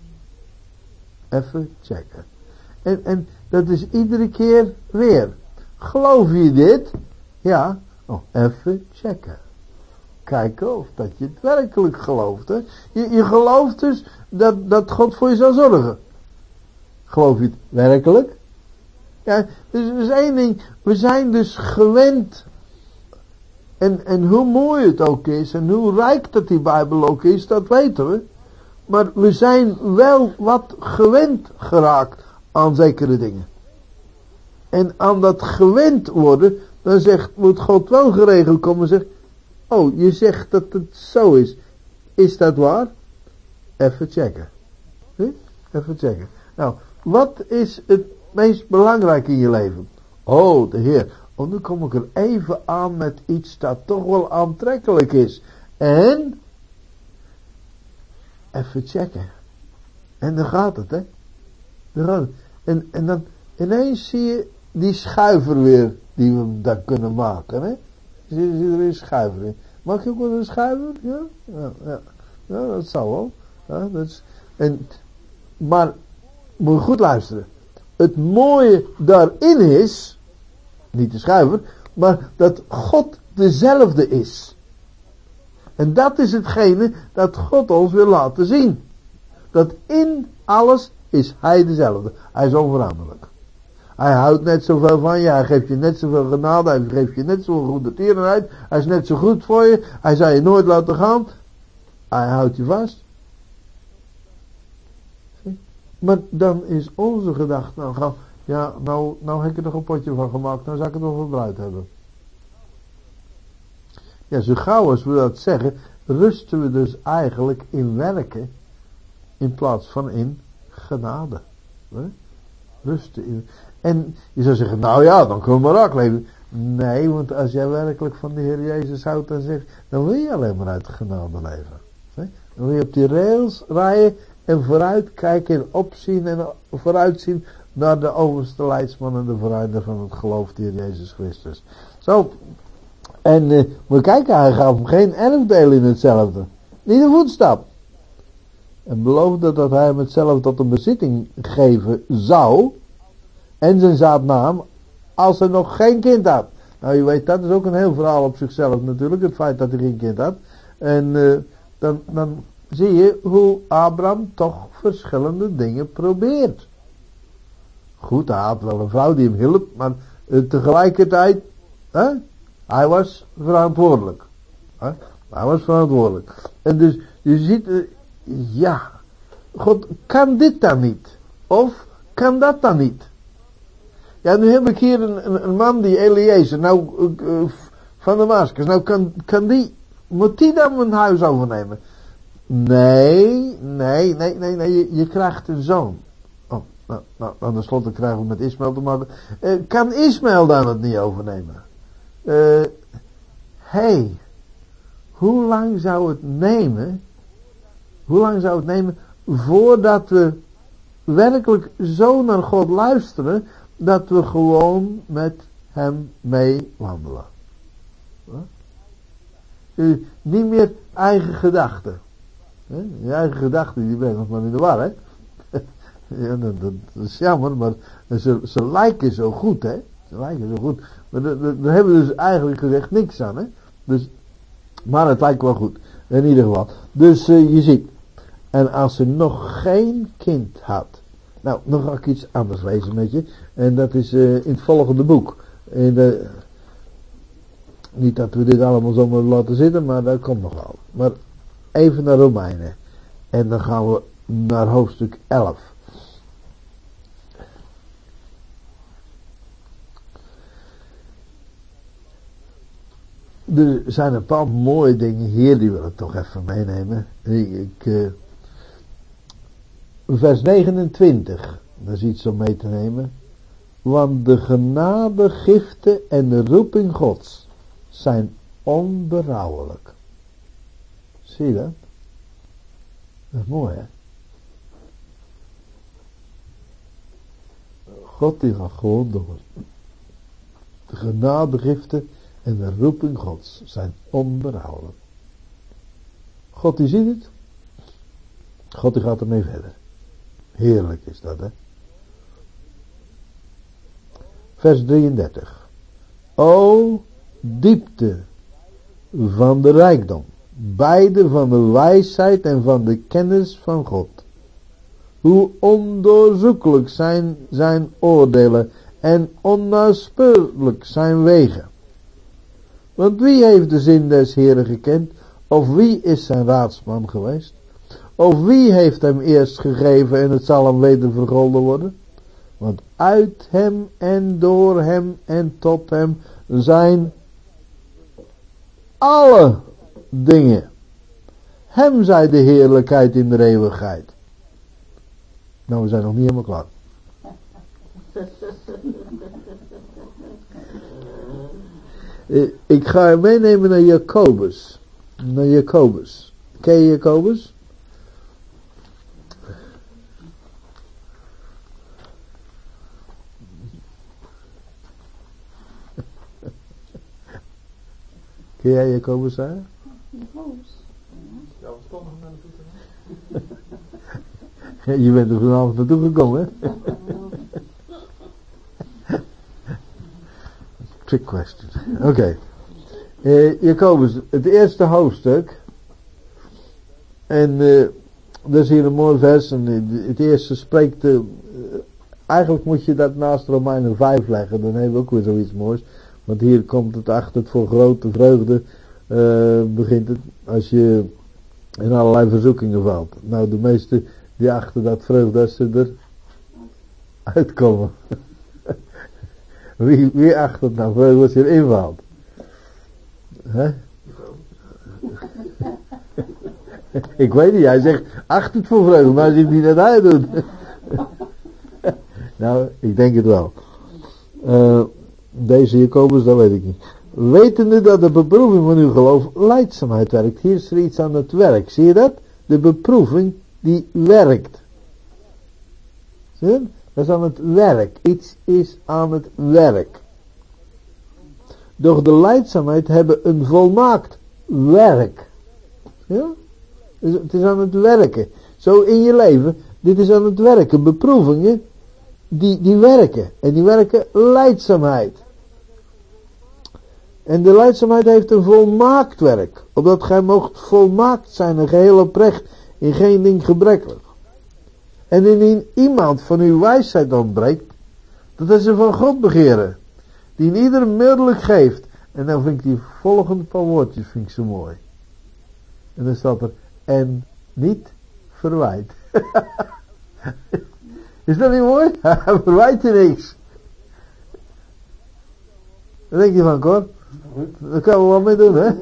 Even checken. En, en dat is iedere keer weer. Geloof je dit? Ja. Oh, even checken. Kijken of dat je het werkelijk gelooft. Hè? Je, je gelooft dus dat, dat God voor je zal zorgen. Geloof je het werkelijk? Ja, dus er is één ding. We zijn dus gewend. En, en hoe mooi het ook is. En hoe rijk dat die Bijbel ook is. Dat weten we. Maar we zijn wel wat gewend geraakt aan zekere dingen. En aan dat gewend worden. Dan zegt, moet God wel geregeld komen en zegt, oh, je zegt dat het zo is. Is dat waar? Even checken. Zie? Even checken. Nou, wat is het meest belangrijk in je leven? Oh, de Heer. Oh, nu kom ik er even aan met iets dat toch wel aantrekkelijk is. En, even checken. En dan gaat het, hè. Dan gaat het. En, en dan ineens zie je die schuiver weer die we dan kunnen maken, hè. zit, zit er een schuiver in. Mag je ook wel een schuiver? Ja? Ja, ja. Ja, dat zal wel. Ja, dat is, en, maar, moet je goed luisteren. Het mooie daarin is, niet de schuiver, maar dat God dezelfde is. En dat is hetgene dat God ons wil laten zien. Dat in alles is Hij dezelfde. Hij is onveranderlijk. Hij houdt net zoveel van je. Hij geeft je net zoveel genade. Hij geeft je net zoveel goede tierenheid. Hij is net zo goed voor je. Hij zal je nooit laten gaan. Hij houdt je vast. Maar dan is onze gedachte nou gauw. Ja, nou, nou heb ik er nog een potje van gemaakt. Nou zou ik het nog verbruikt hebben. Ja, zo gauw als we dat zeggen, rusten we dus eigenlijk in werken. In plaats van in genade. Rusten in. En je zou zeggen, nou ja, dan kunnen we maar ook leven. Nee, want als jij werkelijk van de Heer Jezus houdt, dan zeg dan wil je alleen maar uit genade leven. Dan wil je op die rails rijden en vooruit kijken en opzien en vooruitzien naar de overste leidsman en de verrijder van het geloof, de Heer Jezus Christus. Zo. En uh, we kijken, hij gaf hem geen erfdeel in hetzelfde. Niet een voetstap. En beloofde dat hij hem hetzelfde tot een bezitting geven zou. En zijn zaad na hem, als hij nog geen kind had. Nou, je weet, dat is ook een heel verhaal op zichzelf natuurlijk. Het feit dat hij geen kind had. En uh, dan, dan zie je hoe Abraham toch verschillende dingen probeert. Goed, hij had wel een vrouw die hem hielp. Maar uh, tegelijkertijd, hè, hij was verantwoordelijk. Hè? Hij was verantwoordelijk. En dus, je ziet, uh, ja, God, kan dit dan niet? Of kan dat dan niet? Ja, nu heb ik hier een, een, een man die Eliezer, nou, uh, uh, van de Damascus, nou kan, kan die, moet die dan mijn huis overnemen? Nee, nee, nee, nee, nee, je, je krijgt een zoon. Oh, nou, nou, aan de slotte krijgen we met Ismaël te maken. Uh, kan Ismaël dan het niet overnemen? Hé, uh, hey, hoe lang zou het nemen, hoe lang zou het nemen, voordat we werkelijk zo naar God luisteren, dat we gewoon met hem mee wandelen. Uh, niet meer eigen gedachten. Uh, je eigen gedachten, die brengen ons maar in de war, hè. Ja, dat, dat, dat is jammer, maar ze, ze lijken zo goed, hè. Ze lijken zo goed. Maar daar hebben we dus eigenlijk gezegd niks aan, hè. Dus, maar het lijkt wel goed. In ieder geval. Dus uh, je ziet. En als ze nog geen kind had. Nou, nog ga ik iets anders lezen met je. En dat is uh, in het volgende boek. In de, niet dat we dit allemaal zomaar laten zitten, maar dat komt nog wel. Maar even naar Romeinen. En dan gaan we naar hoofdstuk elf. Er zijn een paar mooie dingen hier, die wil ik toch even meenemen. Ik, uh, vers negenentwintig, dat is iets om mee te nemen. Want de genadegiften en de roeping Gods zijn onberouwelijk. Zie je dat? Dat is mooi, hè? God die gaat gewoon door. De genadegiften en de roeping Gods zijn onberouwelijk. God die ziet het. God die gaat ermee verder. Heerlijk is dat, hè. Vers drieëndertig. O diepte van de rijkdom, beide van de wijsheid en van de kennis van God. Hoe ondoorzoekelijk zijn zijn oordelen en onnaspeurlijk zijn wegen. Want wie heeft de zin des Heren gekend? Of wie is zijn raadsman geweest? Of wie heeft hem eerst gegeven en het zal hem weder vergolden worden? Want uit hem en door hem en tot hem zijn alle dingen. Hem zij de heerlijkheid in de eeuwigheid. Nou, we zijn nog niet helemaal klaar. Ik ga je meenemen naar Jacobus. Naar Jacobus. Ken je Jacobus? Kun jij Jacobus zeggen? Jacobus? Ja, we stonden naar de voeten. Je bent er vanavond naartoe gekomen, hè? Trick question. Oké. Okay. Uh, Jacobus, het eerste hoofdstuk. En uh, dat is hier een mooi vers. En het eerste spreekt... Uh, eigenlijk moet je dat naast Romeinen vijf leggen. Dan hebben we ook weer zoiets moois. Want hier komt het achter het voor grote vreugde. Uh, begint het als je in allerlei verzoekingen valt. Nou, de meeste die achter dat vreugde als ze er uitkomen. wie, wie achter het nou vreugde als je erin valt? Hè? Ik weet niet, hij zegt achter het voor vreugde, maar als je het niet net uitdoet. Nou, ik denk het wel. Uh, deze Jacobus, dat weet ik niet. Wetende dat de beproeving van uw geloof lijdzaamheid werkt. Hier is er iets aan het werk. Zie je dat? De beproeving die werkt. Zie je? Dat is aan het werk. Iets is aan het werk. Doch de lijdzaamheid hebben een volmaakt werk. Ja? Dus het is aan het werken. Zo in je leven. Dit is aan het werken. Beproevingen. Die, die werken. En die werken lijdzaamheid. En de lijdzaamheid heeft een volmaakt werk. Opdat gij moogt volmaakt zijn en geheel oprecht. In geen ding gebrekkelijk. En indien iemand van uw wijsheid ontbreekt. Dat is ze van God begeren. Die in ieder middelijk geeft. En dan vind ik die volgende paar woordjes vind ik zo mooi. En dan staat er. En niet verwijt. Is dat niet mooi? Hij verwijt je niks. Wat denk je van, Cor? Daar kunnen we wel mee doen, hè?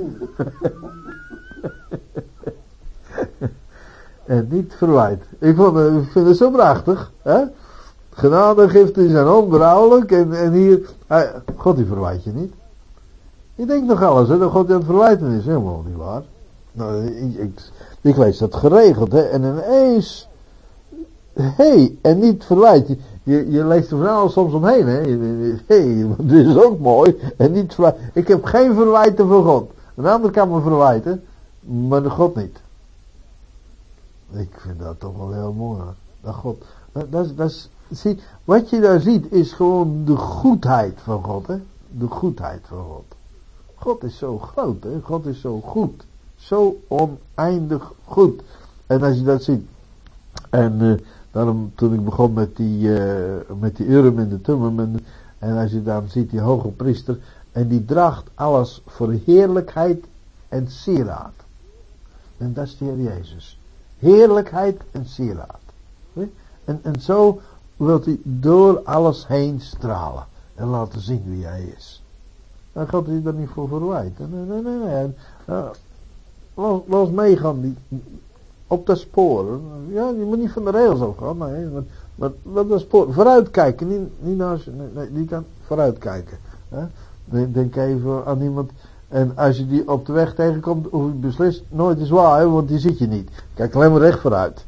En niet verwijt. Ik, vond, ik vind het zo prachtig, hè? Genade geeft is zijn onberouwelijk en, en hier, hij, God die verwijt je niet. Je denkt nog alles, hè, dat God je aan het verwijten is. Helemaal niet waar. Nou, ik, ik, ik weet dat geregeld, hè, en ineens, hé, hey, en niet verwijt je. Je, je leest er van alles soms omheen, hè. Hé, hey, dit is ook mooi. En niet verwijt. Ik heb geen verwijten voor God. Een ander kan me verwijten, maar de God niet. Ik vind dat toch wel heel mooi, hoor. Dat God, dat, dat, dat is, zie, wat je daar ziet is gewoon de goedheid van God, hè. De goedheid van God. God is zo groot, hè. God is zo goed. Zo oneindig goed. En als je dat ziet. En uh, daarom toen ik begon met die, uh, met die Urim en de Thummim. En, en als je dan ziet die hoge priester. En die draagt alles voor heerlijkheid en sieraad. En dat is de Heer Jezus. Heerlijkheid en sieraad. En, en zo wilt hij door alles heen stralen. En laten zien wie hij is. Dan gaat hij er niet voor verwijt. Nee, nee, nee. nee. Uh, Los, los meegaan die, op de sporen. Ja, je moet niet van de rails afgaan. Nee, maar, maar op de sporen. Vooruitkijken. Niet, niet naast je. Nee, nee, niet aan vooruitkijken. Hè? Denk even aan iemand. En als je die op de weg tegenkomt. Hoef je beslist nooit te zwaaien. Want die ziet je niet. Kijk alleen maar recht vooruit.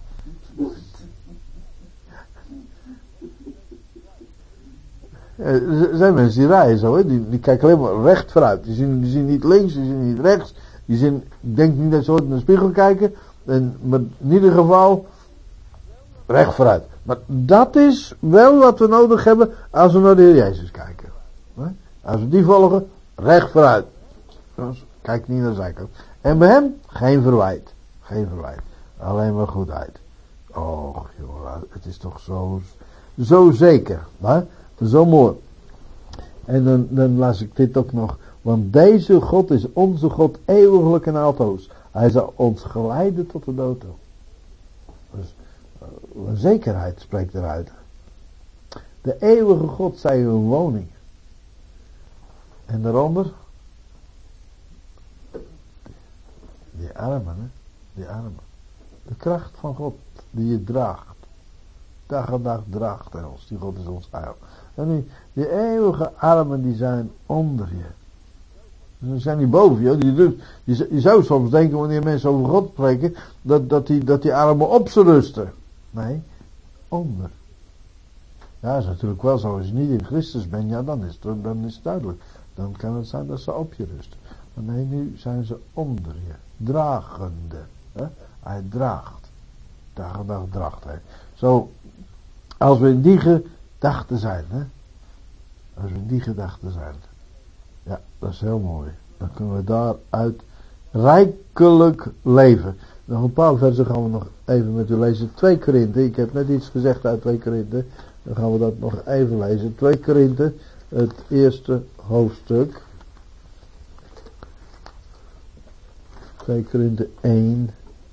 Er zijn mensen die rijden zo. Hè? Die, die kijken alleen maar recht vooruit. Die zien, die zien niet links. Die zien niet rechts. Die zin, ik denk niet dat ze ooit in de spiegel kijken. En, maar in ieder geval, recht vooruit. Maar dat is wel wat we nodig hebben als we naar de Heer Jezus kijken. Als we die volgen, recht vooruit. Kijk niet naar de zijkant. En bij hem, geen verwijt. Geen verwijt. Alleen maar goedheid. Och, joh, het is toch zo, zo zeker. Hè? Zo mooi. En dan, dan las ik dit ook nog. Want deze God is onze God eeuwiglijk en altoos. Hij zal ons geleiden tot de dood toe. Dus uh, zekerheid spreekt eruit. De eeuwige God zij uw woning. En daaronder. Die armen, hè. Die armen. De kracht van God die je draagt. Dag en dag draagt hij ons. Die God is ons heil. En die, die eeuwige armen die zijn onder je. Ze zijn niet boven je. Je, je, je zou soms denken wanneer mensen over God spreken. Dat, dat, die, dat die armen op ze rusten. Nee. Onder. Ja, dat is natuurlijk wel zo. Als je niet in Christus bent. Ja, dan is het, dan is het duidelijk. Dan kan het zijn dat ze op je rusten. Nee, nu zijn ze onder je. Dragende. Hè? Hij draagt. Dag en dag draagt hij. Zo, als we in die gedachten zijn. Hè? Als we in die gedachten zijn. Ja, dat is heel mooi. Dan kunnen we daaruit rijkelijk leven. Nog een paar versen gaan we nog even met u lezen. twee Korinthe. Ik heb net iets gezegd uit twee Korinthe. Dan gaan we dat nog even lezen. twee Korinthe. Het eerste hoofdstuk. twee Korinthe één.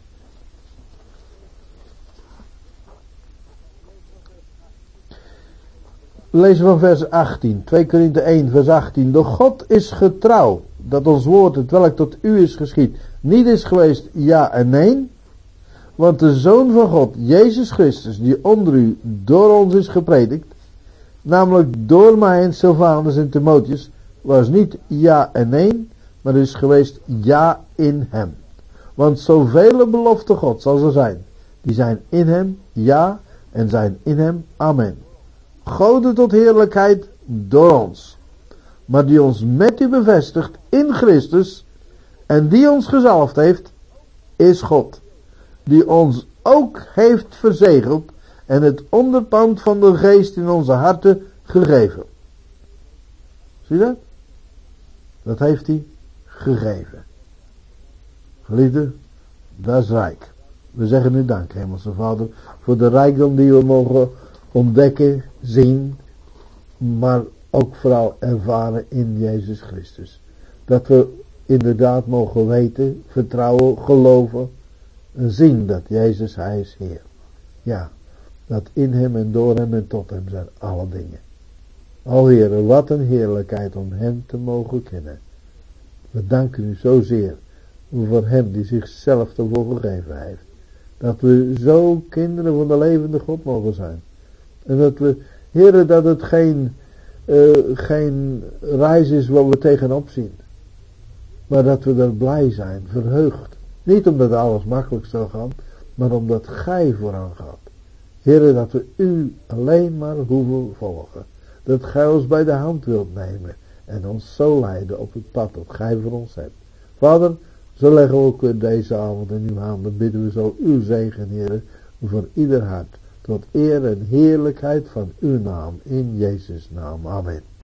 Lezen van vers achttien. twee Korinthe één vers achttien. Doch God is getrouw, dat ons woord, het welk tot u is geschied, niet is geweest ja en nee. Want de Zoon van God, Jezus Christus, die onder u door ons is gepredikt, namelijk door mij en Silvanus en Timotheus, was niet ja en nee, maar is geweest ja in hem. Want zoveel beloften God zal er zijn, die zijn in hem ja en zijn in hem amen. Gode tot heerlijkheid door ons, maar die ons met u bevestigt in Christus en die ons gezalfd heeft, is God, die ons ook heeft verzegeld en het onderpand van de geest in onze harten gegeven. Zie je dat? Dat heeft hij gegeven. Geliefde, dat is rijk. We zeggen u dank, Hemelse Vader, voor de rijkdom die we mogen ontdekken, zien, maar ook vooral ervaren in Jezus Christus. Dat we inderdaad mogen weten, vertrouwen, geloven en zien dat Jezus, Hij is Heer. Ja, dat in Hem en door Hem en tot Hem zijn alle dingen. O Heere, wat een heerlijkheid om Hem te mogen kennen. We danken u zozeer voor Hem die zichzelf ervoor gegeven heeft. Dat we zo kinderen van de levende God mogen zijn. En dat we, Heere, dat het geen, uh, geen reis is waar we tegenop zien. Maar dat we er blij zijn, verheugd. Niet omdat alles makkelijk zal gaan, maar omdat Gij vooraan gaat. Heere, dat we u alleen maar hoeven volgen. Dat Gij ons bij de hand wilt nemen en ons zo leiden op het pad dat Gij voor ons hebt. Vader, zo leggen we ook deze avond in uw handen, bidden we zo uw zegen, Heere, voor ieder hart. Tot eer en heerlijkheid van uw naam, in Jezus' naam. Amen.